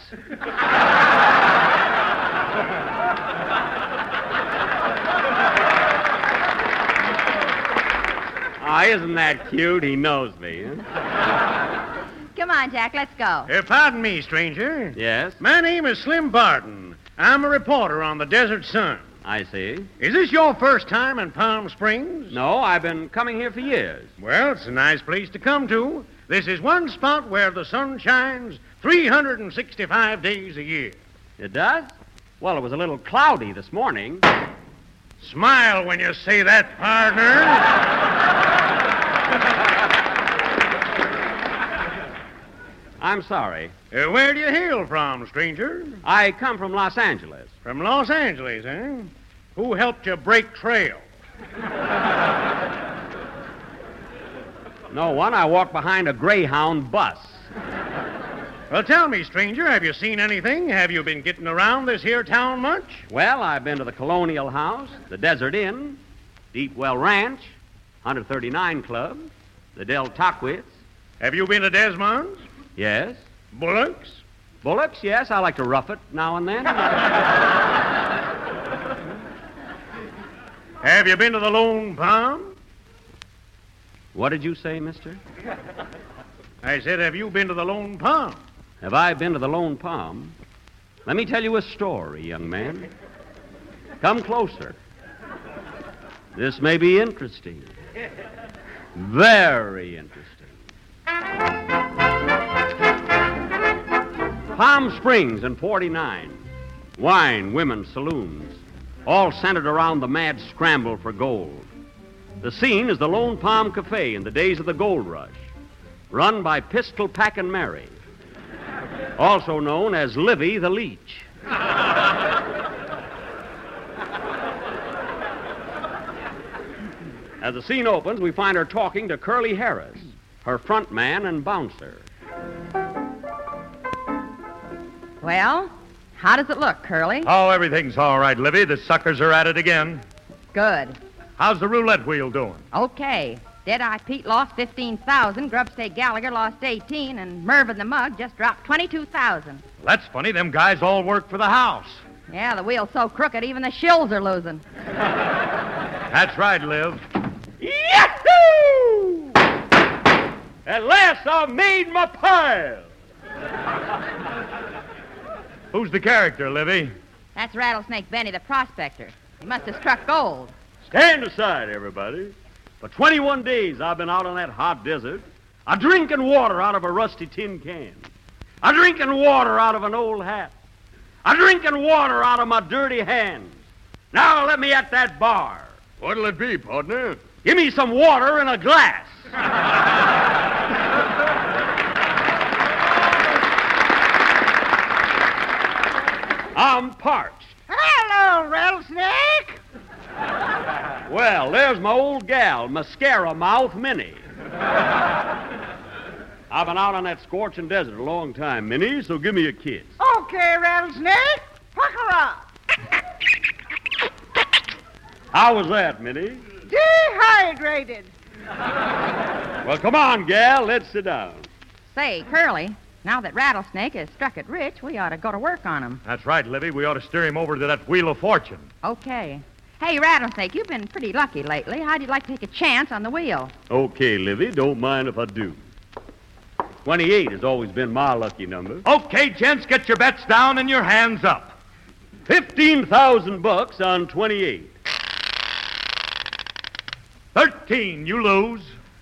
V: Ah, isn't that cute? He knows me. Huh?
U: Come on, Jack. Let's go.
B: Pardon me, stranger.
V: Yes?
B: My name is Slim Barton. I'm a reporter on the Desert Sun.
V: I see.
B: Is this your first time in Palm Springs?
V: No, I've been coming here for years.
B: Well, it's a nice place to come to. This is one spot where the sun shines 365 days a year.
V: It does? Well, it was a little cloudy this morning.
B: Smile when you say that, partner.
V: I'm sorry.
B: Where do you hail from, stranger?
V: I come from Los Angeles.
B: From Los Angeles, eh? Who helped you break trail?
V: No one. I walked behind a Greyhound bus.
B: Well, tell me, stranger, have you seen anything? Have you been getting around this here town much?
V: Well, I've been to the Colonial House, the Desert Inn, Deep Well Ranch, 139 Club, the Del Taquits.
B: Have you been to Desmond's?
V: Yes.
B: Bullock's?
V: Bullock's, yes. I like to rough it now and then.
B: Have you been to the Lone Palm?
V: What did you say, mister?
B: I said, have you been to the Lone Palm?
V: Have I been to the Lone Palm? Let me tell you a story, young man. Come closer. This may be interesting. Very interesting. Palm Springs in 49. Wine, women, saloons. All centered around the mad scramble for gold. The scene is the Lone Palm Cafe in the days of the gold rush. Run by Pistol Packin' Mary. Also known as Livy the Leech. As the scene opens, we find her talking to Curly Harris, her front man and bouncer.
U: Well, how does it look, Curly?
B: Oh, everything's all right, Livy. The suckers are at it again.
U: Good.
B: How's the roulette wheel doing?
U: Okay. Dead-Eye Pete lost 15,000, Grubstake Gallagher lost 18, and Mervyn the Mug just dropped 22,000.
B: That's funny. Them guys all work for the house.
U: Yeah, the wheel's so crooked, even the shills are losing.
B: That's right, Liv.
V: Yahoo! At last I've made my pile.
B: Who's the character, Livy?
U: That's Rattlesnake Benny, the prospector. He must have struck gold.
V: Stand aside, everybody. For 21 days I've been out on that hot desert. I'm drinking water out of a rusty tin can. I'm drinking water out of an old hat. I'm drinking water out of my dirty hands. Now let me at that bar.
T: What'll it be, partner?
V: Give me some water in a glass. I'm parched.
E: Hello, Rattlesnake.
V: Well, there's my old gal, Mascara Mouth Minnie. I've been out on that scorching desert a long time, Minnie, so give me a kiss.
E: Okay, Rattlesnake. Pucker up.
V: How was that, Minnie?
E: Dehydrated.
V: Well, come on, gal, let's sit down.
U: Say, Curly, now that Rattlesnake has struck it rich, we ought to go to work on him.
B: That's right, Livy. We ought to steer him over to that Wheel of Fortune.
U: Okay. Hey, Rattlesnake, you've been pretty lucky lately. How'd you like to take a chance on the wheel?
V: Okay, Livy, don't mind if I do. 28 has always been my lucky number.
B: Okay, gents, get your bets down and your hands up.
V: $15,000 on 28.
B: 13, you lose.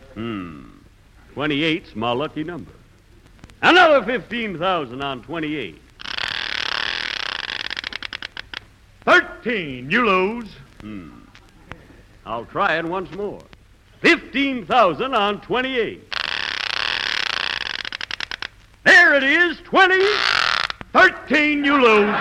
V: 28's my lucky number. Another 15,000 on 28.
B: 13, you lose.
V: I'll try it once more. 15,000 on 28. There it is, 20.
B: 13, you lose.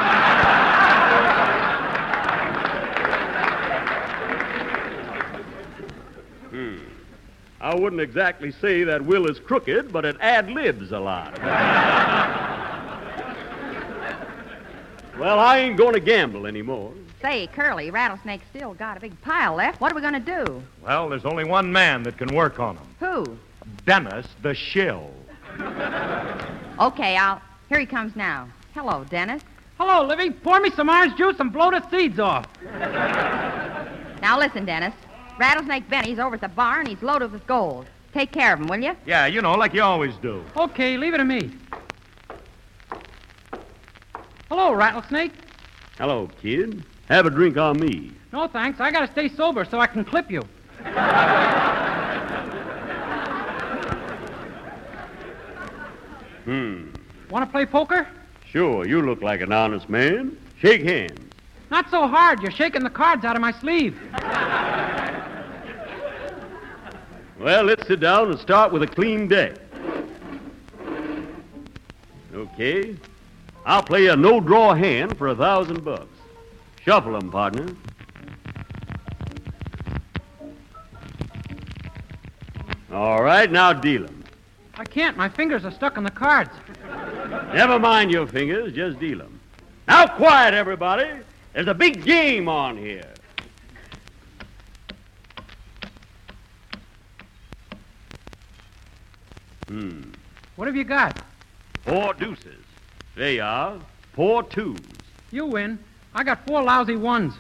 V: I wouldn't exactly say that will is crooked, but it ad-libs a lot. Well, I ain't going to gamble anymore.
U: Say, Curly, Rattlesnake's still got a big pile left. What are we going to do?
D: Well, there's only one man that can work on them.
U: Who?
D: Dennis the Shill.
U: Okay, Here he comes now. Hello, Dennis.
G: Hello, Livy. Pour me some orange juice and blow the seeds off.
U: Now listen, Dennis. Rattlesnake Benny's over at the barn. He's loaded with gold. Take care of him, will you?
D: Yeah, you know, like you always do.
G: Okay, leave it to me. Hello, Rattlesnake.
V: Hello, kid. Have a drink on me.
G: No, thanks. I gotta stay sober so I can clip you. Want to play poker?
V: Sure, you look like an honest man. Shake hands.
G: Not so hard. You're shaking the cards out of my sleeve.
V: Well, let's sit down and start with a clean deck. Okay. I'll play a no-draw hand for $1,000. Shuffle 'em, partner. All right, now deal 'em.
G: I can't. My fingers are stuck on the cards.
V: Never mind your fingers, just deal 'em. Now quiet, everybody. There's a big game on here.
G: What have you got?
V: 4 deuces. There you are. 4 twos.
G: You win. I got 4 lousy ones.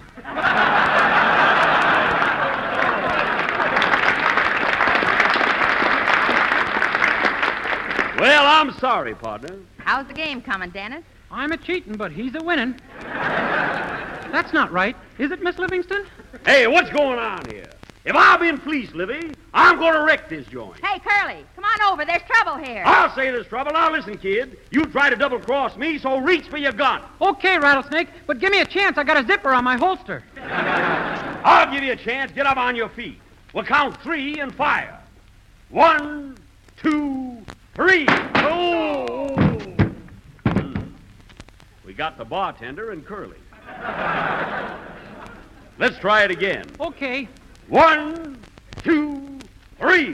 V: Well, I'm sorry, partner.
U: How's the game coming, Dennis?
G: I'm a-cheating, but he's a-winning. That's not right. Is it, Miss Livingston?
V: Hey, what's going on here? If I've been fleeced, Livy, I'm going to wreck this joint.
U: Hey, Curly, come on over. There's trouble here.
V: I'll say there's trouble. Now, listen, kid. You try to double-cross me, so reach for your gun.
G: Okay, Rattlesnake, but give me a chance. I got a zipper on my holster.
V: I'll give you a chance. Get up on your feet. We'll count 3 and fire. 1, 2, 3. Oh! We got the bartender and Curly. Let's try it again.
G: Okay.
V: 1, 2, 3.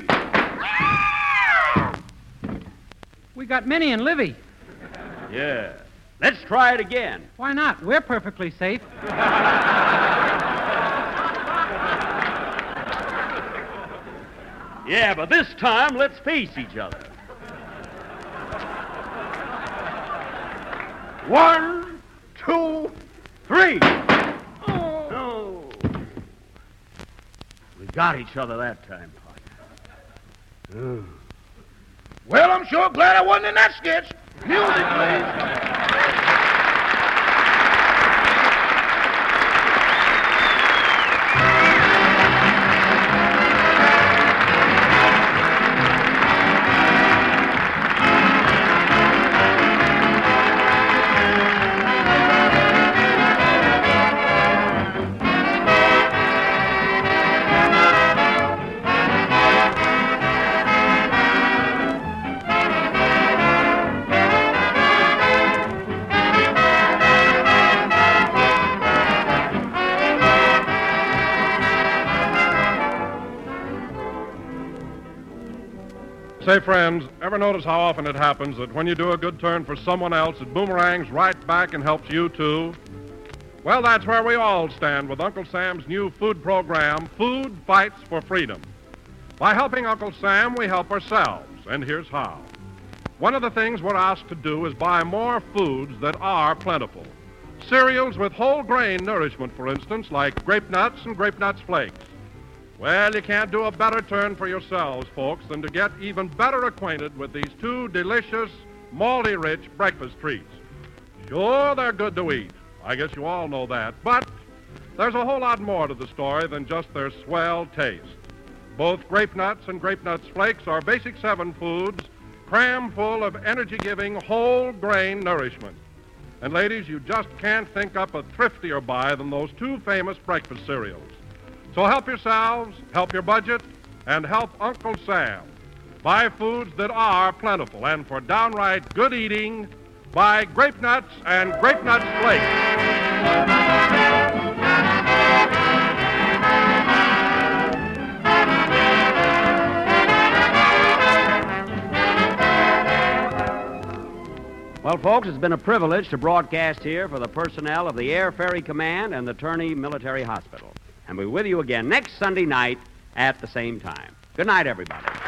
G: We got Minnie and Livy.
V: Yeah. Let's try it again.
G: Why not? We're perfectly safe.
V: Yeah, but this time, let's face each other. 1, 2, 3. Oh. We got each other that time, partner.
F: Well, I'm sure glad I wasn't in that sketch. Music, please.
T: Say, friends, ever notice how often it happens that when you do a good turn for someone else, it boomerangs right back and helps you, too? Well, that's where we all stand with Uncle Sam's new food program, Food Fights for Freedom. By helping Uncle Sam, we help ourselves, and here's how. One of the things we're asked to do is buy more foods that are plentiful. Cereals with whole grain nourishment, for instance, like grape nuts and grape nuts flakes. Well, you can't do a better turn for yourselves, folks, than to get even better acquainted with these 2 delicious, malty-rich breakfast treats. Sure, they're good to eat. I guess you all know that. But there's a whole lot more to the story than just their swell taste. Both grape nuts and grape nuts flakes are Basic 7 foods, cram full of energy-giving, whole-grain nourishment. And ladies, you just can't think up a thriftier buy than those 2 famous breakfast cereals. So help yourselves, help your budget, and help Uncle Sam. Buy foods that are plentiful, and for downright good eating, buy Grape Nuts and Grape Nuts Flakes.
V: Well, folks, it's been a privilege to broadcast here for the personnel of the Air Ferry Command and the Turney Military Hospital. And we'll be with you again next Sunday night at the same time. Good night, everybody.